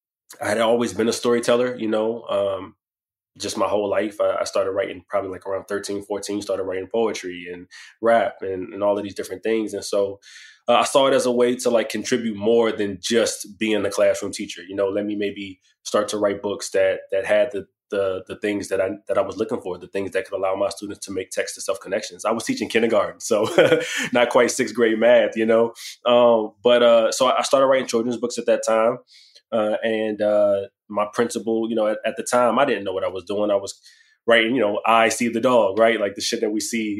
I had always been a storyteller, you know, um, just my whole life. I, I started writing probably like around thirteen, fourteen, started writing poetry and rap and, and all of these different things. And so uh, I saw it as a way to like contribute more than just being the classroom teacher. You know, let me maybe start to write books that that had the the the things that I that I was looking for, the things that could allow my students to make text to self connections. I was teaching kindergarten, so not quite sixth grade math, you know. Um, but uh, so I started writing children's books at that time, uh, and uh, my principal, you know, at, at the time, I didn't know what I was doing. I was writing, you know, I see the dog, right, like the shit that we see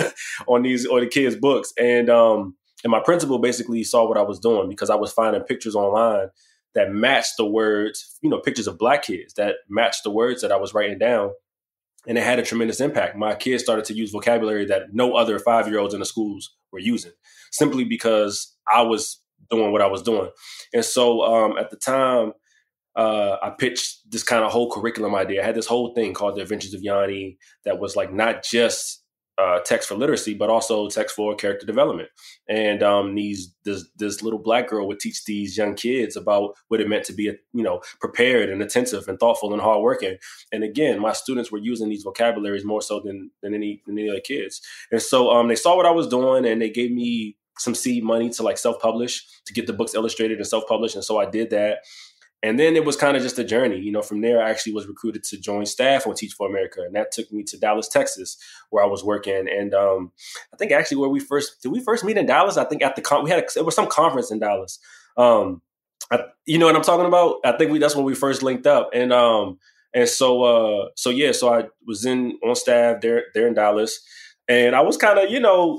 on these or the kids' books, and um, and my principal basically saw what I was doing because I was finding pictures online that matched the words, you know, pictures of Black kids that matched the words that I was writing down. And it had a tremendous impact. My kids started to use vocabulary that no other five-year-olds in the schools were using, simply because I was doing what I was doing. And so um, at the time, uh, I pitched this kind of whole curriculum idea. I had this whole thing called The Adventures of Yanni that was like not just Uh, text for literacy, but also text for character development. And um, these this this little Black girl would teach these young kids about what it meant to be, you know, prepared and attentive and thoughtful and hardworking. And again, my students were using these vocabularies more so than than any than any other kids. And so um, they saw what I was doing, and they gave me some seed money to like self-publish, to get the books illustrated and self-published. And so I did that. And then it was kind of just a journey. You know, from there, I actually was recruited to join staff on Teach for America. And that took me to Dallas, Texas, where I was working. And um, I think actually where we first, did we first meet in Dallas? I think at the, con- we had, a, it was some conference in Dallas. Um, I, you know what I'm talking about? I think we, that's when we first linked up. And um, and so, uh, so yeah, so I was in on staff there, there in Dallas. And I was kind of, you know,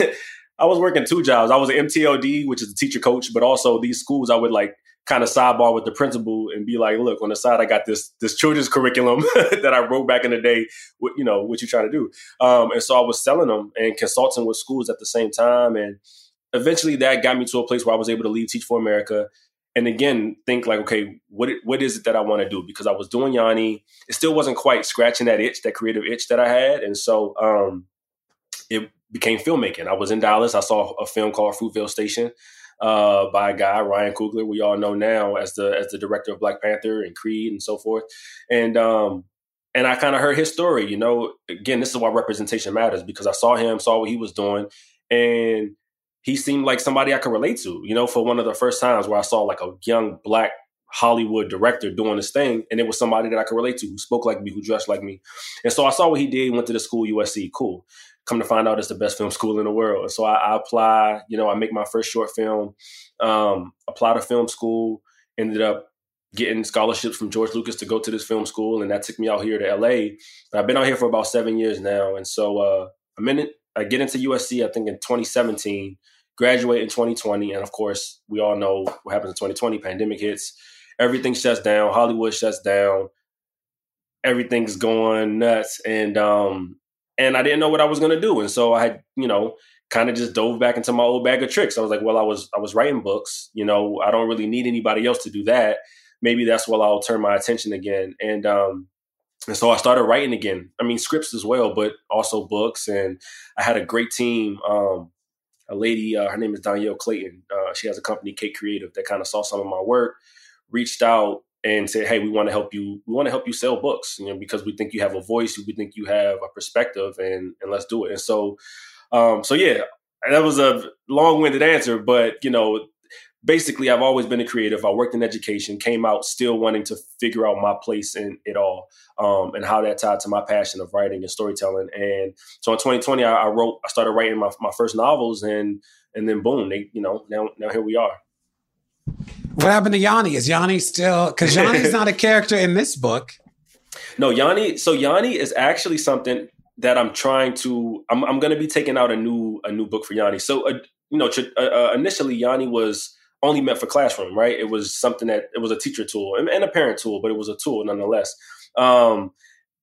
I was working two jobs. I was an M T L D, which is a teacher coach, but also these schools I would like, kind of sidebar with the principal and be like, look, on the side, I got this this children's curriculum that I wrote back in the day. What, you know, what you trying to do? Um, and so I was selling them and consulting with schools at the same time. And eventually that got me to a place where I was able to leave Teach for America. And again, think like, okay, what what is it that I want to do? Because I was doing Yanni. It still wasn't quite scratching that itch, that creative itch that I had. And so um, it became filmmaking. I was in Dallas. I saw a film called Fruitvale Station. Uh, by a guy, Ryan Coogler, we all know now as the as the director of Black Panther and Creed and so forth. And um, and I kind of heard his story, you know. Again, this is why representation matters, because I saw him, saw what he was doing, and he seemed like somebody I could relate to, you know, for one of the first times where I saw like a young Black Hollywood director doing this thing, and it was somebody that I could relate to, who spoke like me, who dressed like me. And so I saw what he did, went to the school, U S C, cool. Come to find out it's the best film school in the world. And so I, I apply, you know, I make my first short film, um, apply to film school, ended up getting scholarships from George Lucas to go to this film school. And that took me out here to L A. And I've been out here for about seven years now. And so uh, I'm in it. I get into U S C, I think in twenty seventeen, graduate in twenty twenty. And of course, we all know what happens in twenty twenty, pandemic hits, everything shuts down, Hollywood shuts down, everything's going nuts. And, um, And I didn't know what I was going to do. And so I had, you know, kind of just dove back into my old bag of tricks. I was like, well, I was I was writing books. You know, I don't really need anybody else to do that. Maybe that's where I'll turn my attention again. And um, and so I started writing again. I mean, scripts as well, but also books. And I had a great team. Um, a lady, uh, her name is Danielle Clayton. Uh, she has a company, Cake Creative, that kind of saw some of my work, reached out and said, hey, we want to help you. We want to help you sell books, you know, because we think you have a voice. We think you have a perspective, and, and let's do it. And so, um, so yeah, that was a long-winded answer, but, you know, basically, I've always been a creative. I worked in education, came out still wanting to figure out my place in it all, um, and how that tied to my passion of writing and storytelling. And so in twenty twenty, I, I wrote, I started writing my, my first novels, and and then boom, they, you know, now now here we are. What happened to Yanni? Is Yanni still? Because Yanni's not a character in this book. No, Yanni. So Yanni is actually something that I'm trying to. I'm, I'm going to be taking out a new a new book for Yanni. So uh, you know, tr- uh, initially Yanni was only meant for classroom, right? It was something that, it was a teacher tool and, and a parent tool, but it was a tool nonetheless. Um,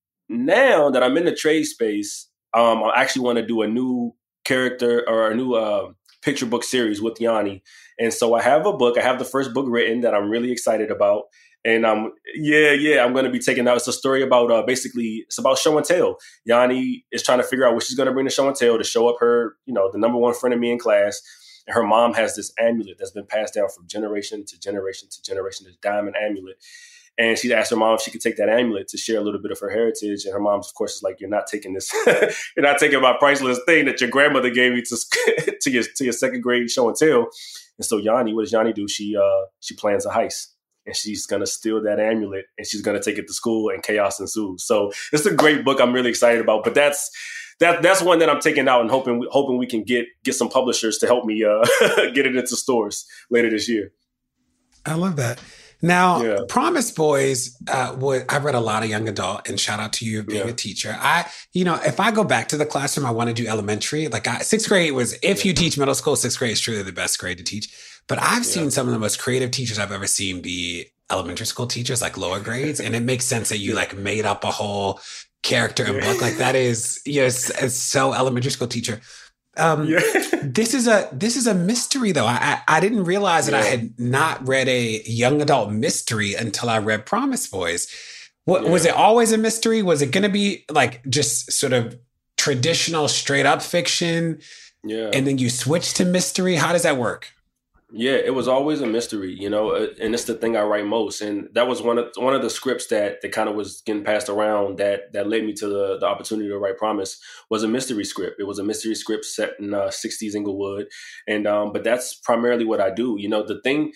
now that I'm in the trade space, um, I actually want to do a new character or a new uh, picture book series with Yanni. And so I have a book. I have the first book written that I'm really excited about. And um, yeah, yeah, I'm going to be taking out. It's a story about uh, basically, it's about show and tell. Yanni is trying to figure out what she's going to bring to show and tell to show up her, you know, the number one friend of me in class. And her mom has this amulet that's been passed down from generation to generation to generation, this diamond amulet. And she asked her mom if she could take that amulet to share a little bit of her heritage. And her mom, of course, is like, you're not taking this. You're not taking my priceless thing that your grandmother gave you to, to, your, to your second grade show and tell. And so Yanni, what does Yanni do? She uh, she plans a heist. And she's going to steal that amulet, and she's going to take it to school, and chaos ensues. So it's a great book I'm really excited about. But that's that that's one that I'm taking out and hoping hoping we can get get some publishers to help me uh, get it into stores later this year. I love that. Now, yeah. Promise Boys, uh, would, I've read a lot of young adult, and shout out to you being yeah. a teacher. I, you know, if I go back to the classroom, I want to do elementary. Like I, sixth grade was, if you teach middle school, sixth grade is truly the best grade to teach. But I've yeah. seen some of the most creative teachers I've ever seen be elementary school teachers, like lower grades. And it makes sense that you like made up a whole character and book. Like that is, you know, it's, it's so elementary school teacher. Um, yeah. this is a this is a mystery, though. I I, I didn't realize that yeah. I had not read a young adult mystery until I read Promise Boys. What yeah. was it always a mystery? Was it going to be like just sort of traditional, straight up fiction? Yeah, and then you switch to mystery. How does that work? Yeah, it was always a mystery, you know, and it's the thing I write most. And that was one of one of the scripts that, that kind of was getting passed around that that led me to the, the opportunity to write Promise was a mystery script. It was a mystery script set in uh, sixties Inglewood. And um, but that's primarily what I do. You know, the thing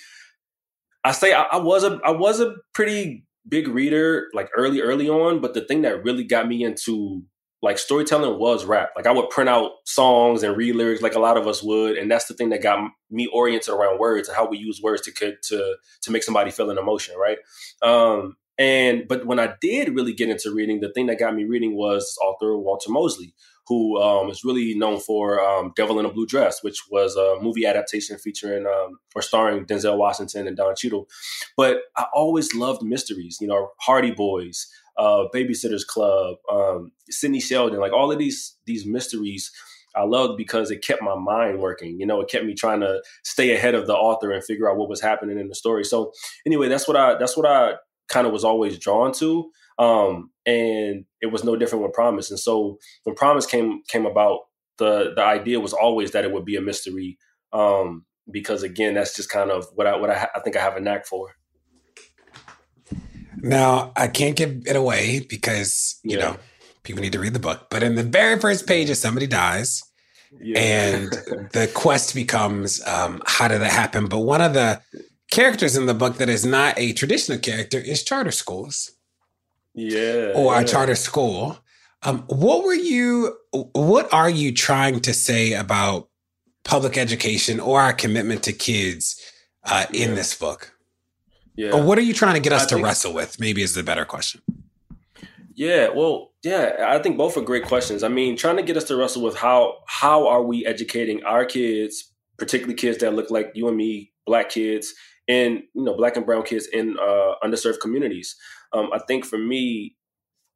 I say I, I was a I was a pretty big reader like early, early on. But the thing that really got me into like storytelling was rap. Like I would print out songs and read lyrics like a lot of us would. And that's the thing that got me oriented around words and how we use words to to to make somebody feel an emotion, right? Um, and but when I did really get into reading, the thing that got me reading was author Walter Mosley, who um, is really known for um, Devil in a Blue Dress, which was a movie adaptation featuring um, or starring Denzel Washington and Don Cheadle. But I always loved mysteries, you know, Hardy Boys, Uh, Babysitter's Club, um, Sidney Sheldon, like all of these these mysteries I loved because it kept my mind working. You know, it kept me trying to stay ahead of the author and figure out what was happening in the story. So anyway, that's what I that's what I kind of was always drawn to. Um, and it was no different with Promise. And so when Promise came came about, the the idea was always that it would be a mystery. Um, because again, that's just kind of what I what I, ha- I think I have a knack for. Now, I can't give it away because, you yeah. know, people need to read the book. But in the very first pages, somebody dies. Yeah. And the quest becomes, um, how did that happen? But one of the characters in the book that is not a traditional character is charter schools. Yeah. Or yeah. a charter school. Um, what were you, what are you trying to say about public education or our commitment to kids uh, in yeah. this book? Yeah. Or what are you trying to get us I to think, wrestle with? Maybe is the better question. Yeah, well, yeah, I think both are great questions. I mean, trying to get us to wrestle with how how are we educating our kids, particularly kids that look like you and me, Black kids, and you know, Black and brown kids in uh, underserved communities. Um, I think for me,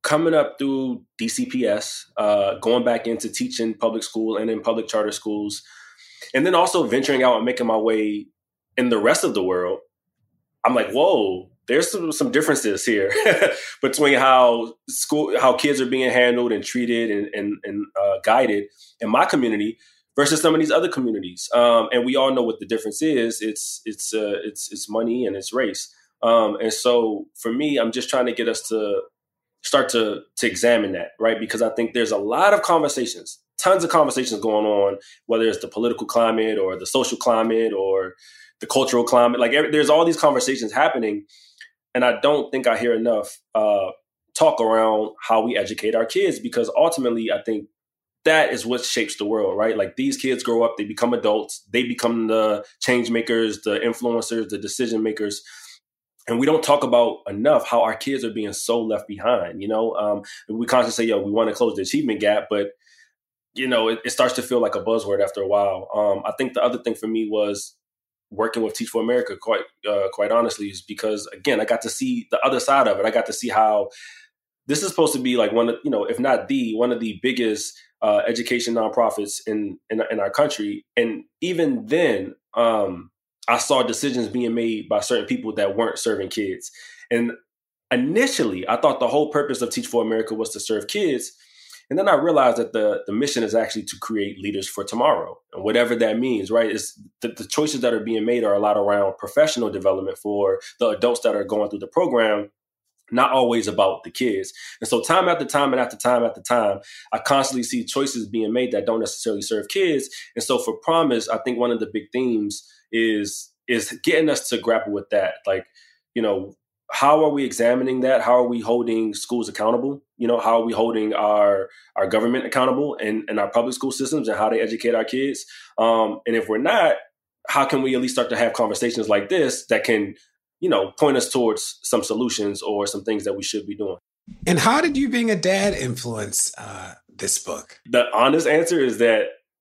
coming up through D C P S, uh, going back into teaching public school and in public charter schools, and then also venturing out and making my way in the rest of the world, I'm like, whoa, there's some, some differences here between how school, how kids are being handled and treated and, and, and uh, guided in my community versus some of these other communities. Um, and we all know what the difference is. It's it's uh, it's it's money and it's race. Um, and so for me, I'm just trying to get us to start to to examine that, right? Because I think there's a lot of conversations, tons of conversations going on, whether it's the political climate or the social climate or the cultural climate. Like every, there's all these conversations happening. And I don't think I hear enough uh, talk around how we educate our kids, because ultimately I think that is what shapes the world, right? Like these kids grow up, they become adults, they become the change makers, the influencers, the decision makers. And we don't talk about enough how our kids are being so left behind. You know, um, we constantly say, yo, we want to close the achievement gap, but, you know, it, it starts to feel like a buzzword after a while. Um, I think the other thing for me was working with Teach for America, quite uh, quite honestly, is because, again, I got to see the other side of it. I got to see how this is supposed to be like one of, you know, if not the, one of the biggest uh, education nonprofits in, in in our country. And even then, um, I saw decisions being made by certain people that weren't serving kids. And initially, I thought the whole purpose of Teach for America was to serve kids. And then I realized that the, the mission is actually to create leaders for tomorrow. And whatever that means, right, is the, the choices that are being made are a lot around professional development for the adults that are going through the program, not always about the kids. And so time after time and after time after time, I constantly see choices being made that don't necessarily serve kids. And so for Promise, I think one of the big themes is is getting us to grapple with that. Like, you know, how are we examining that? How are we holding schools accountable? You know, how are we holding our our government accountable and, and our public school systems and how they educate our kids? Um, and if we're not, how can we at least start to have conversations like this that can, you know, point us towards some solutions or some things that we should be doing? And how did you being a dad influence uh, this book? The honest answer is that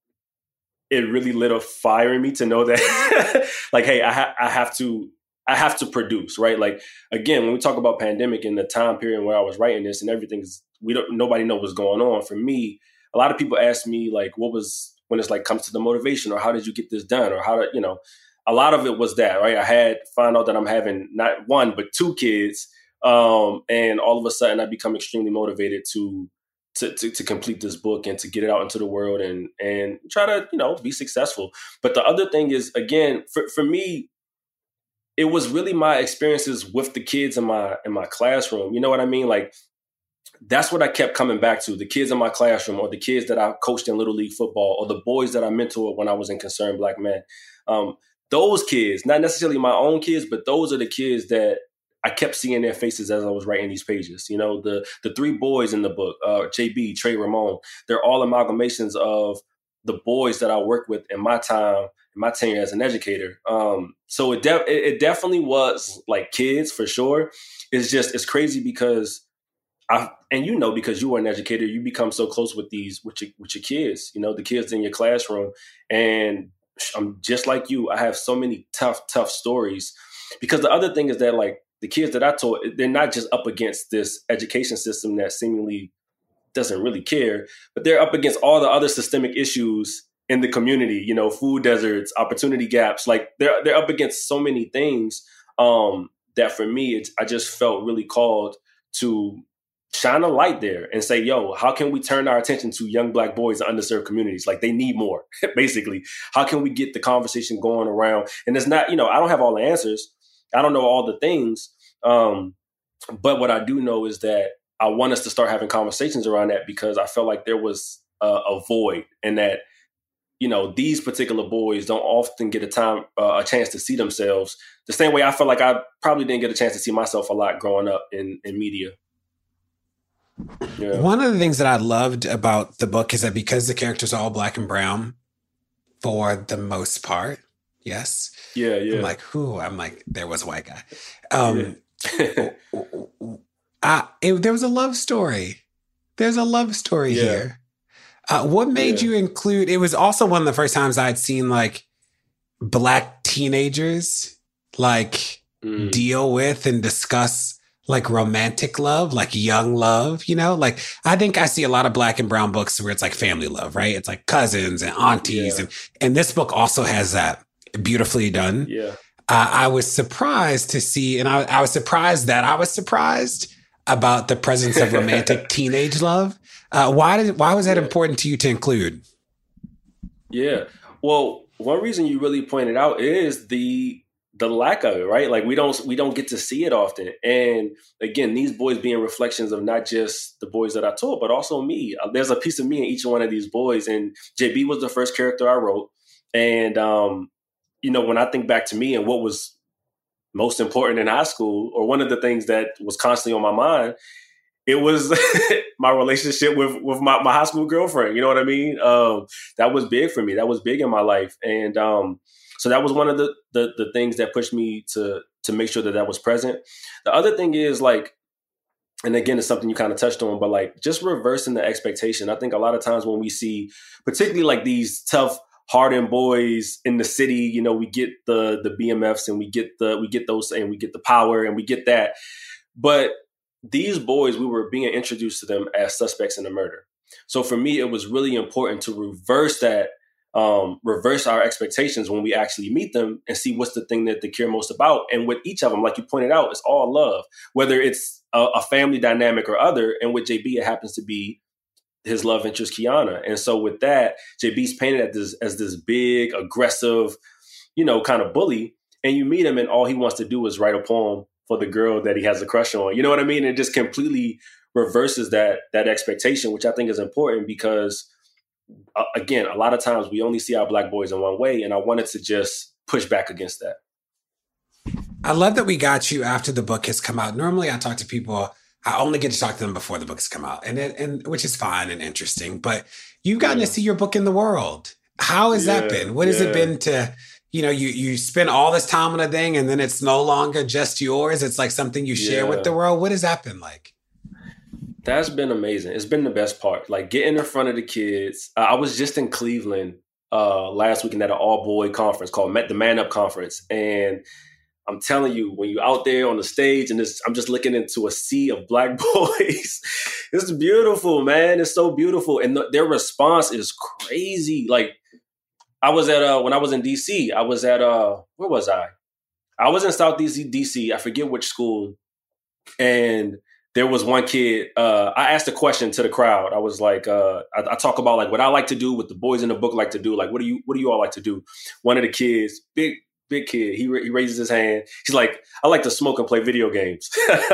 it really lit a fire in me to know that, like, hey, I, ha- I have to, I have to produce, right? Like, again, when we talk about pandemic and the time period where I was writing this and everything, is we don't, nobody know what's going on. For me, a lot of people ask me, like, what was, when it's like comes to the motivation, or how did you get this done, or how to, you know, a lot of it was that, right? I had found out that I'm having not one, but two kids. Um, and all of a sudden I become extremely motivated to, to, to, to complete this book and to get it out into the world and, and try to, you know, be successful. But the other thing is, again, for, for me, it was really my experiences with the kids in my, in my classroom. You know what I mean? Like, that's what I kept coming back to, the kids in my classroom, or the kids that I coached in Little League football, or the boys that I mentored when I was in Concerned Black Men. Um, those kids, not necessarily my own kids, but those are the kids that I kept seeing their faces as I was writing these pages. You know, the the three boys in the book, uh, J B, Trey, Ramon, they're all amalgamations of the boys that I worked with in my time, in my tenure as an educator. Um, so it, de- it definitely was like kids for sure. It's just, it's crazy because I, and you know, because you were an educator, you become so close with these, with your, with your kids, you know, the kids in your classroom. And I'm just like you. I have so many tough, tough stories, because the other thing is that, like, the kids that I taught, they're not just up against this education system that seemingly doesn't really care, but they're up against all the other systemic issues in the community, you know, food deserts, opportunity gaps. Like, they're, they're up against so many things um, that for me, it's, I just felt really called to shine a light there and say, yo, how can we turn our attention to young Black boys in underserved communities? Like, they need more, basically. How can we get the conversation going around? And it's not, you know, I don't have all the answers. I don't know all the things. Um, but what I do know is that I want us to start having conversations around that, because I felt like there was a, a void, and that, you know, these particular boys don't often get a time, uh, a chance to see themselves the same way I felt like I probably didn't get a chance to see myself a lot growing up in, in media. Yeah. One of the things that I loved about the book is that because the characters are all Black and brown for the most part, yes. Yeah, yeah. I'm like, who? I'm like, there was a white guy. Um, yeah. I, it, there was a love story. There's a love story yeah. here. Uh, what made yeah. you include, it was also one of the first times I'd seen like Black teenagers like mm. deal with and discuss like romantic love, like young love, you know? Like I think I see a lot of Black and brown books where it's like family love, right? It's like cousins and aunties. Yeah. And, and this book also has that beautifully done. Yeah. Uh, I was surprised to see, and I, I was surprised that I was surprised about the presence of romantic teenage love. Uh, why did why was that yeah. important to you to include? Yeah. Well, one reason you really pointed out is the the lack of it, right? Like we don't we don't get to see it often. And again, these boys being reflections of not just the boys that I taught, but also me. There's a piece of me in each one of these boys. And J B was the first character I wrote. And um, you know, when I think back to me and what was most important in high school, or one of the things that was constantly on my mind, it was my relationship with, with my, my high school girlfriend. You know what I mean? Um, that was big for me. That was big in my life. And um, so that was one of the, the the things that pushed me to to make sure that that was present. The other thing is like, and again, it's something you kind of touched on, but like just reversing the expectation. I think a lot of times when we see, particularly like these tough, hardened boys in the city, you know, we get the the B M Fs and we get the we get those and we get the power and we get that. But these boys, we were being introduced to them as suspects in a murder. So for me, it was really important to reverse that, um, reverse our expectations when we actually meet them and see what's the thing that they care most about. And with each of them, like you pointed out, it's all love, whether it's a, a family dynamic or other. And with J B, it happens to be his love interest, Kiana. And so with that, J B's painted as this, as this big, aggressive, you know, kind of bully. And you meet him and all he wants to do is write a poem for the girl that he has a crush on. You know what I mean? It just completely reverses that that expectation, which I think is important because, uh, again, a lot of times we only see our Black boys in one way. And I wanted to just push back against that. I love that we got you after the book has come out. Normally I talk to people, I only get to talk to them before the book has come out, and it, and which is fine and interesting. But you've gotten yeah. to see your book in the world. How has yeah, that been? What has yeah. it been to... You know, you, you spend all this time on a thing and then it's no longer just yours. It's like something you share yeah. with the world. What has that been like? That's been amazing. It's been the best part. Like getting in front of the kids. Uh, I was just in Cleveland uh, last weekend at an all-boy conference called the Man Up Conference. And I'm telling you, when you're out there on the stage and this, I'm just looking into a sea of Black boys. It's beautiful, man. It's so beautiful. And the, their response is crazy. Like, I was at, uh, when I was in D C, I was at, uh, where was I? I was in South D C, D C. I forget which school. And there was one kid, uh, I asked a question to the crowd. I was like, uh, I, I talk about like what I like to do, what the boys in the book like to do. Like, what do you, what do you all like to do? One of the kids, big, big kid, he, he raises his hand. He's like, I like to smoke and play video games.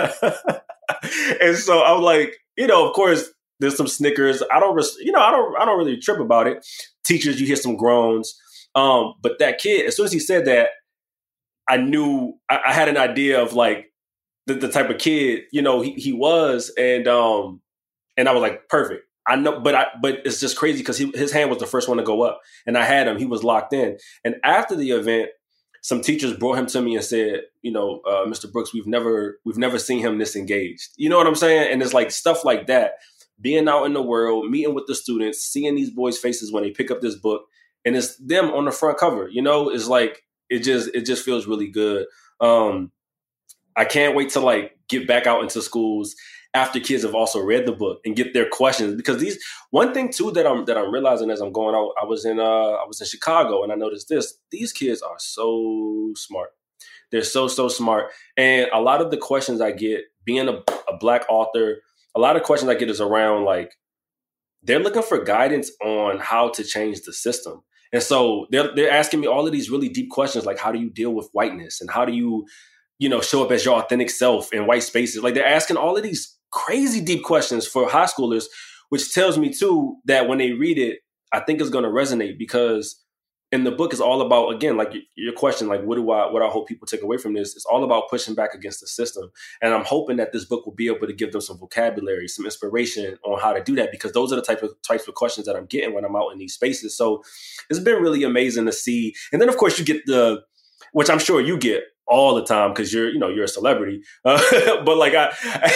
And so I was like, you know, of course, there's some snickers. I don't, you know, I don't, I don't really trip about it. Teachers, you hear some groans. Um, but that kid, as soon as he said that, I knew I, I had an idea of like the, the type of kid, you know, he, he was. And, um, and I was like, perfect. I know, but I, but it's just crazy because his hand was the first one to go up and I had him, he was locked in. And after the event, some teachers brought him to me and said, you know, uh, Mister Brooks, we've never, we've never seen him this engaged. You know what I'm saying? And it's like stuff like that. Being out in the world, meeting with the students, seeing these boys' faces when they pick up this book, and it's them on the front cover, you know, it's like, it just, it just feels really good. Um, I can't wait to like get back out into schools after kids have also read the book and get their questions. Because these, one thing too that I'm, that I'm realizing as I'm going out, I was in, uh, I was in Chicago and I noticed this, these kids are so smart. They're so, so smart. And a lot of the questions I get being a, a Black author, a lot of questions I get is around like, they're looking for guidance on how to change the system. And so they're, they're asking me all of these really deep questions, like how do you deal with whiteness? And how do you, you know, show up as your authentic self in white spaces? Like they're asking all of these crazy deep questions for high schoolers, which tells me too, that when they read it, I think it's going to resonate because in the book is all about, again, like your question, like what do I, what I hope people take away from this? It's all about pushing back against the system. And I'm hoping that this book will be able to give them some vocabulary, some inspiration on how to do that, because those are the type of types of questions that I'm getting when I'm out in these spaces. So it's been really amazing to see. And then of course you get the, which I'm sure you get all the time because you're, you know, you're a celebrity. Uh, but like I,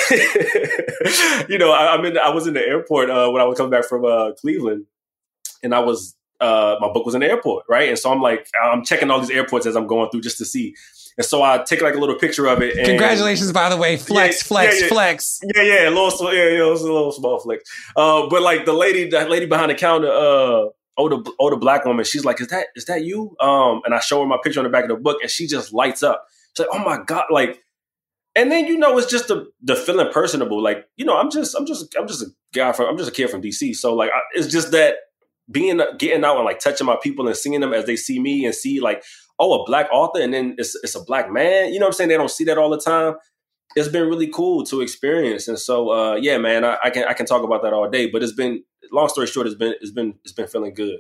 you know, I, I'm in, I was in the airport uh, when I was coming back from uh, Cleveland, and I was, Uh, my book was in the airport, right? And so I'm like, I'm checking all these airports as I'm going through just to see. And so I take like a little picture of it. And, Congratulations, by the way. Flex, yeah, flex, yeah, yeah. flex. Yeah, yeah, a little, yeah, yeah, it was a little small flex. Uh, but like the lady, the lady behind the counter, uh, older, older black woman, she's like, "Is that, is that you?" Um, and I show her my picture on the back of the book, and she just lights up. She's like, "Oh my God!" Like, and then you know, it's just the the feeling personable. Like, you know, I'm just, I'm just, I'm just a guy from, I'm just a kid from D C. So like, I, it's just that being, getting out and like touching my people and seeing them as they see me and see like, oh, a black author, and then it's it's a black man. You know what I'm saying? They don't see that all the time. It's been really cool to experience. And so, uh, yeah, man, I, I can I can talk about that all day. But it's been, long story short, it's been it's been it's been feeling good.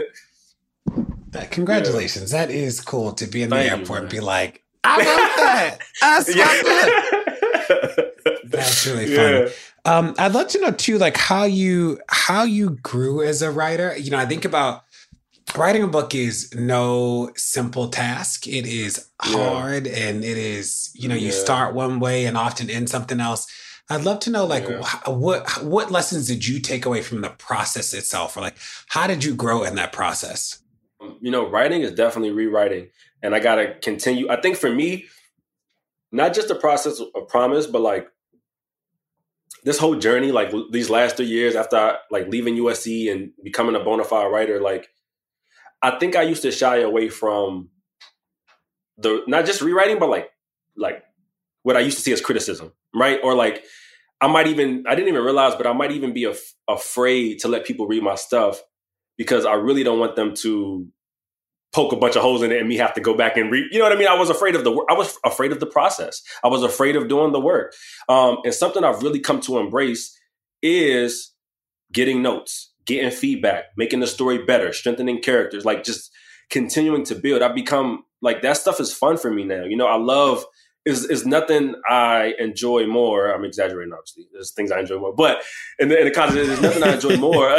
Congratulations! Yeah. That is cool to be in the Thank airport you, and be like, I love that. I yeah. That's really funny. Yeah. Um, I'd love to know too, like how you how you grew as a writer. You know, I think about. Writing a book is no simple task. It is hard yeah. and it is, you know, you yeah. start one way and often end something else. I'd love to know, like, yeah. wh- what what lessons did you take away from the process itself? Or like, how did you grow in that process? You know, writing is definitely rewriting. And I got to continue. I think for me, not just the process of promise, but like this whole journey, like these last three years after I, like leaving U S C and becoming a bona fide writer, like, I think I used to shy away from the, not just rewriting, but like, like what I used to see as criticism, right? Or like, I might even, I didn't even realize, but I might even be af- afraid to let people read my stuff because I really don't want them to poke a bunch of holes in it and me have to go back and read. You know what I mean? I was afraid of the work. I was afraid of the process. I was afraid of doing the work. Um, and something I've really come to embrace is getting notes. Getting feedback, making the story better, strengthening characters, like just continuing to build. I've become like that stuff is fun for me now. You know, I love is is nothing I enjoy more. I'm exaggerating, obviously. There's things I enjoy more, but in the, in the context, there's nothing I enjoy more.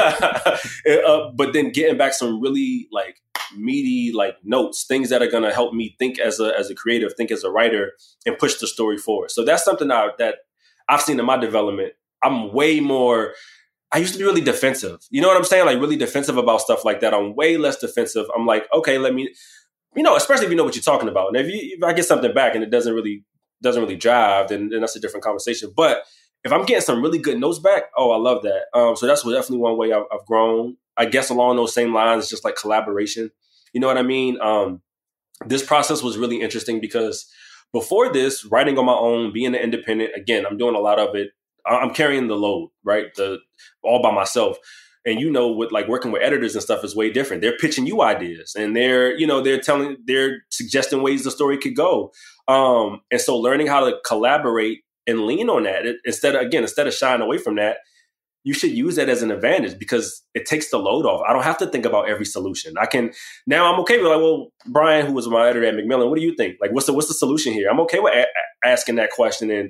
uh, but then getting back some really like meaty like notes, things that are gonna help me think as a as a creative, think as a writer, and push the story forward. So that's something I, that I've seen in my development. I'm way more. I used to be really defensive. You know what I'm saying? Like really defensive about stuff like that. I'm way less defensive. I'm like, okay, let me, you know, especially if you know what you're talking about. And if, you, if I get something back and it doesn't really doesn't really jive, then, then that's a different conversation. But if I'm getting some really good notes back, oh, I love that. Um, so that's definitely one way I've, I've grown. I guess along those same lines, just like collaboration. You know what I mean? Um, this process was really interesting because before this, writing on my own, being an independent, again, I'm doing a lot of it. I'm carrying the load, right? The all by myself. And, you know, with like working with editors and stuff is way different. They're pitching you ideas and they're, you know, they're telling, they're suggesting ways the story could go. Um, and so learning how to collaborate and lean on that it, instead of, again, instead of shying away from that, you should use that as an advantage because it takes the load off. I don't have to think about every solution. I can, now I'm okay with like, well, Brian, who was my editor at Macmillan, what do you think? Like, what's the, what's the solution here? I'm okay with a- asking that question. And,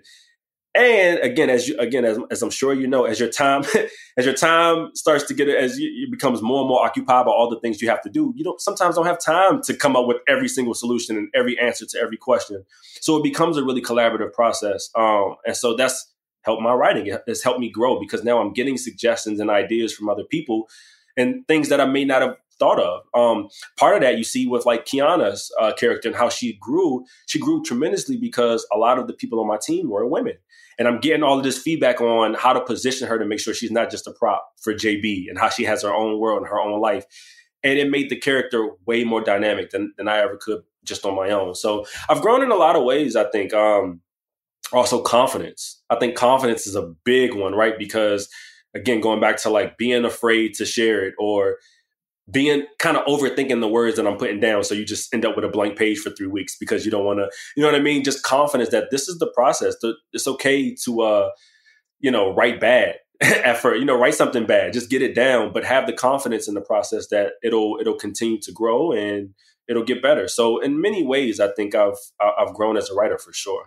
And again, as you again, as, as I'm sure you know, as your time as your time starts to get as you, it becomes more and more occupied by all the things you have to do, you don't sometimes don't have time to come up with every single solution and every answer to every question. So it becomes a really collaborative process. Um, and so that's helped my writing. It's helped me grow because now I'm getting suggestions and ideas from other people and things that I may not have thought of. Um, part of that you see with like Kiana's uh, character and how she grew. She grew tremendously because a lot of the people on my team were women. And I'm getting all of this feedback on how to position her to make sure she's not just a prop for J B and how she has her own world and her own life. And it made the character way more dynamic than, than I ever could just on my own. So I've grown in a lot of ways, I think. Um, also confidence. I think confidence is a big one, right? Because again, going back to like being afraid to share it or being kind of overthinking the words that I'm putting down. So you just end up with a blank page for three weeks because you don't want to, you know what I mean? Just confidence that this is the process. It's okay to, uh, you know, write bad at first, you know, write something bad, just get it down, but have the confidence in the process that it'll, it'll continue to grow and it'll get better. So in many ways, I think I've, I've grown as a writer for sure.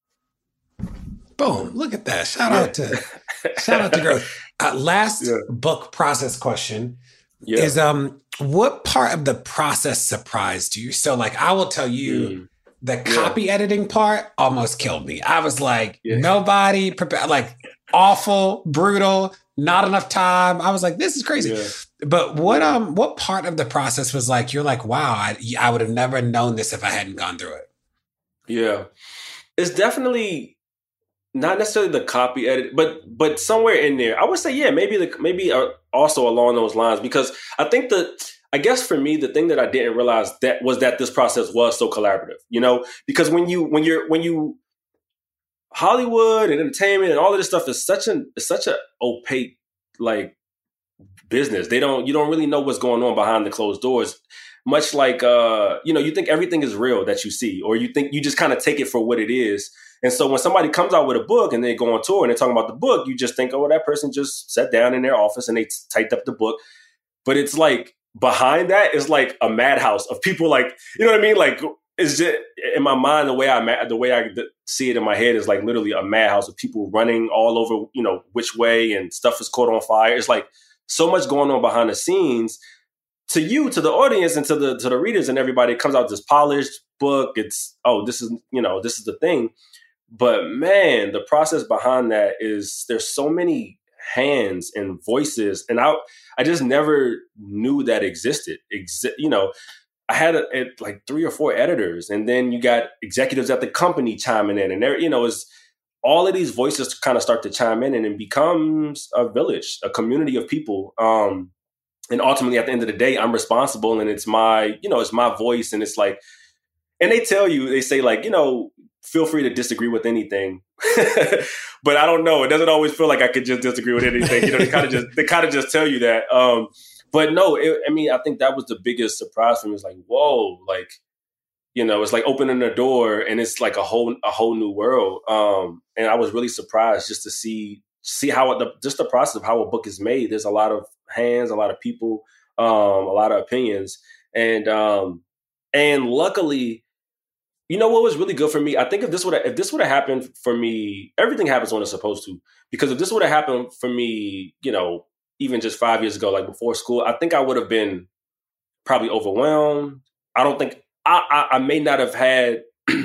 Boom. Look at that. Shout yeah. out to, shout out to growth. Uh, last yeah. book process question. Yeah. Is um what part of the process surprised you? So like I will tell you mm. the copy yeah. editing part almost killed me. I was like, yeah. nobody prepared, like awful, brutal, not enough time. I was like, this is crazy. Yeah. But what um what part of the process was like, you're like, wow, I, I would have never known this if I hadn't gone through it? Yeah. It's definitely not necessarily the copy edit, but but somewhere in there, I would say, yeah, maybe the maybe uh, also along those lines, because I think that I guess for me, the thing that I didn't realize that was that this process was so collaborative, you know, because when you when you're when you Hollywood and entertainment and all of this stuff is such an is such a opaque like business. They don't you don't really know what's going on behind the closed doors. Much like uh, you know, you think everything is real that you see, or you think you just kind of take it for what it is. And so when somebody comes out with a book and they go on tour and they're talking about the book, you just think, oh, that person just sat down in their office and they t- typed up the book. But it's like behind that is like a madhouse of people, like, you know what I mean? Like, it's just in my mind, the way I the way I see it in my head is like literally a madhouse of people running all over, you know, which way, and stuff is caught on fire. It's like so much going on behind the scenes. To you, to the audience, and to the to the readers and everybody, it comes out this polished book. It's, oh, this is, you know, this is the thing. But man, the process behind that is there's so many hands and voices, and I I just never knew that existed. Exi- you know, I had a, a, like three or four editors, and then you got executives at the company chiming in, and there, you know, is all of these voices kind of start to chime in, and it becomes a village, a community of people. Um, and ultimately, at the end of the day, I'm responsible, and it's my, you know, it's my voice, and it's like, and they tell you, they say like, you know, feel free to disagree with anything, but I don't know. It doesn't always feel like I could just disagree with anything. You know, they kind of just they kind of just tell you that. Um, but no, it, I mean, I think that was the biggest surprise for me. It's like, whoa, like, you know, it's like opening a door and it's like a whole a whole new world. Um, and I was really surprised just to see see how the just the process of how a book is made. There's a lot of hands, a lot of people, um, a lot of opinions, and um, and luckily, you know what was really good for me? I think if this would if this would have happened for me, everything happens when it's supposed to. Because if this would have happened for me, you know, even just five years ago, like before school, I think I would have been probably overwhelmed. I don't think I I, I may not have had.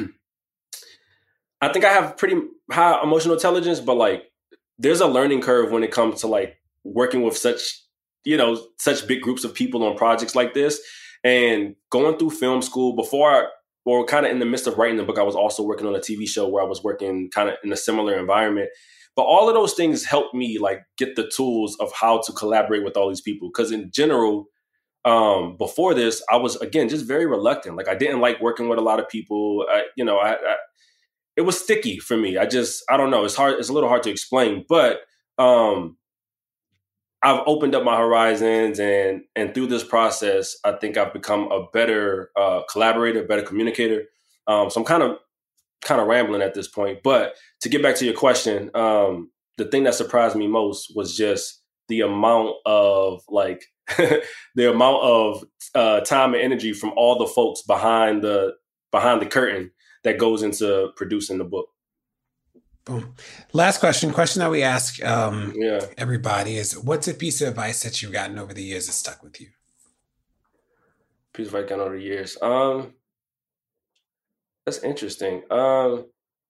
I think I have pretty high emotional intelligence, but like there's a learning curve when it comes to like working with such, you know, such big groups of people on projects like this, and going through film school before I. Or kind of in the midst of writing the book, I was also working on a T V show where I was working kind of in a similar environment. But all of those things helped me like get the tools of how to collaborate with all these people. Because in general, um, before this, I was, again, just very reluctant. Like I didn't like working with a lot of people. I, you know, I, I it was sticky for me. I just, I don't know. It's hard. It's a little hard to explain. But um, I've opened up my horizons, and and through this process, I think I've become a better uh, collaborator, better communicator. Um, so I'm kind of kind of rambling at this point. But to get back to your question, um, the thing that surprised me most was just the amount of like the amount of uh, time and energy from all the folks behind the behind the curtain that goes into producing the book. Boom. Last question, question that we ask um, yeah. everybody is, what's a piece of advice that you've gotten over the years that stuck with you? Piece of advice gotten over the years. Um, that's interesting. Um,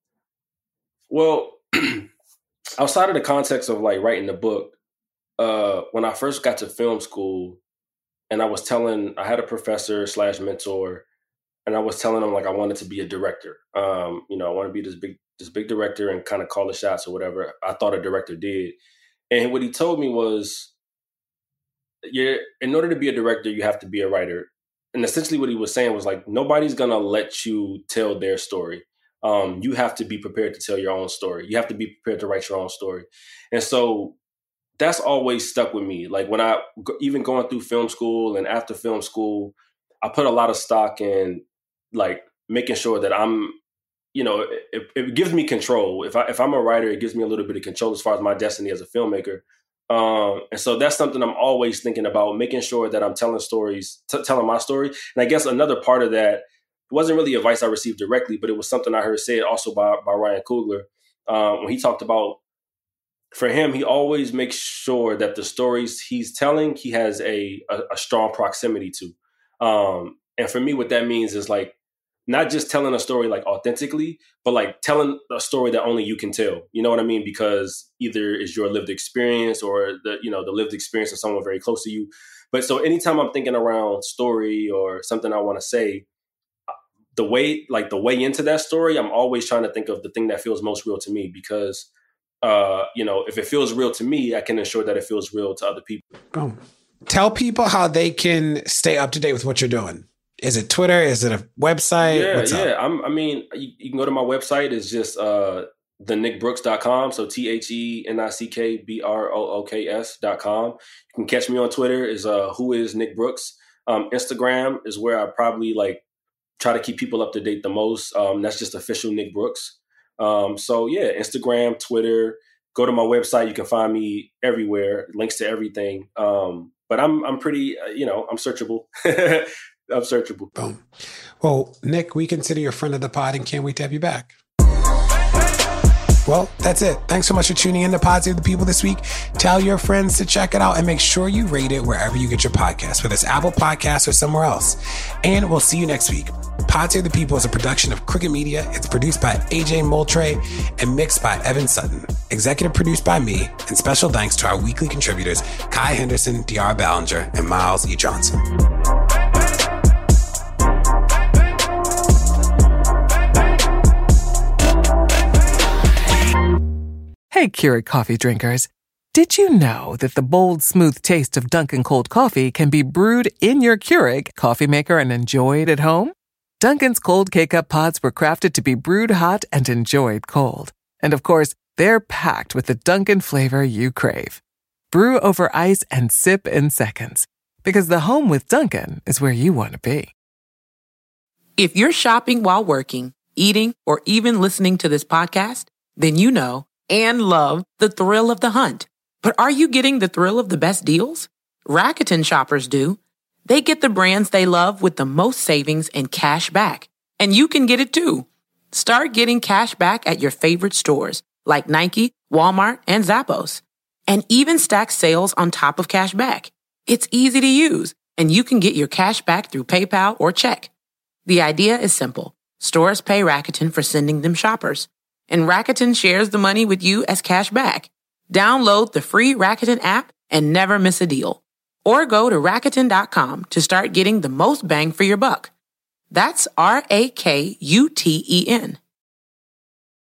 well, outside of the context of like writing the book, uh, when I first got to film school, and I was telling, I had a professor slash mentor, and I was telling him like I wanted to be a director. Um, you know, I want to be this big this big director and kind of call the shots or whatever I thought a director did. And what he told me was, yeah, in order to be a director, you have to be a writer. And essentially what he was saying was like, nobody's going to let you tell their story. Um, you have to be prepared to tell your own story. You have to be prepared to write your own story. And so that's always stuck with me. Like when I, even going through film school and after film school, I put a lot of stock in like making sure that I'm, you know, it, it gives me control. If I, if I'm a writer, it gives me a little bit of control as far as my destiny as a filmmaker. Um, and so that's something I'm always thinking about, making sure that I'm telling stories, t- telling my story. And I guess another part of that wasn't really advice I received directly, but it was something I heard said also by, by Ryan Coogler. Um, when he talked about, for him, he always makes sure that the stories he's telling, he has a, a, a strong proximity to. Um, and for me, what that means is like, not just telling a story like authentically, but like telling a story that only you can tell. You know what I mean? Because either it's your lived experience or the, you know, the lived experience of someone very close to you. But so anytime I'm thinking around story or something I want to say, the way, like the way into that story, I'm always trying to think of the thing that feels most real to me because, uh, you know, if it feels real to me, I can ensure that it feels real to other people. Boom. Tell people how they can stay up to date with what you're doing. Is it Twitter? Is it a website? Yeah, What's yeah. up? I'm, I mean, you, you can go to my website. It's just uh, the nick brooks dot com. So T H E N I C K B R O O K S dot com. You can catch me on Twitter is uh, who is Nick Brooks. Um, Instagram is where I probably like try to keep people up to date the most. Um, that's just official Nick Brooks. Um, so yeah, Instagram, Twitter, go to my website. You can find me everywhere, links to everything. Um, but I'm, I'm pretty, uh, you know, I'm searchable. I'm searchable. Boom. Well, Nick, we consider you a friend of the pod and can't wait to have you back. Well, that's it. Thanks so much for tuning in to Pod Save the People this week. Tell your friends to check it out and make sure you rate it wherever you get your podcasts, whether it's Apple Podcasts or somewhere else. And we'll see you next week. Pod Save the People is a production of Crooked Media. It's produced by A J Moultrie and mixed by Evan Sutton. Executive produced by me. And special thanks to our weekly contributors, Kai Henderson, D R Ballinger, and Miles E. Johnson. Hey, Keurig coffee drinkers. Did you know that the bold, smooth taste of Dunkin' cold coffee can be brewed in your Keurig coffee maker and enjoyed at home? Dunkin's cold K-Cup pods were crafted to be brewed hot and enjoyed cold. And of course, they're packed with the Dunkin' flavor you crave. Brew over ice and sip in seconds. Because the home with Dunkin' is where you want to be. If you're shopping while working, eating, or even listening to this podcast, then you know and love the thrill of the hunt. But are you getting the thrill of the best deals? Rakuten shoppers do. They get the brands they love with the most savings and cash back. And you can get it too. Start getting cash back at your favorite stores like Nike, Walmart, and Zappos. And even stack sales on top of cash back. It's easy to use, and you can get your cash back through PayPal or check. The idea is simple. Stores pay Rakuten for sending them shoppers. And Rakuten shares the money with you as cash back. Download the free Rakuten app and never miss a deal. Or go to Rakuten dot com to start getting the most bang for your buck. That's R A K U T E N.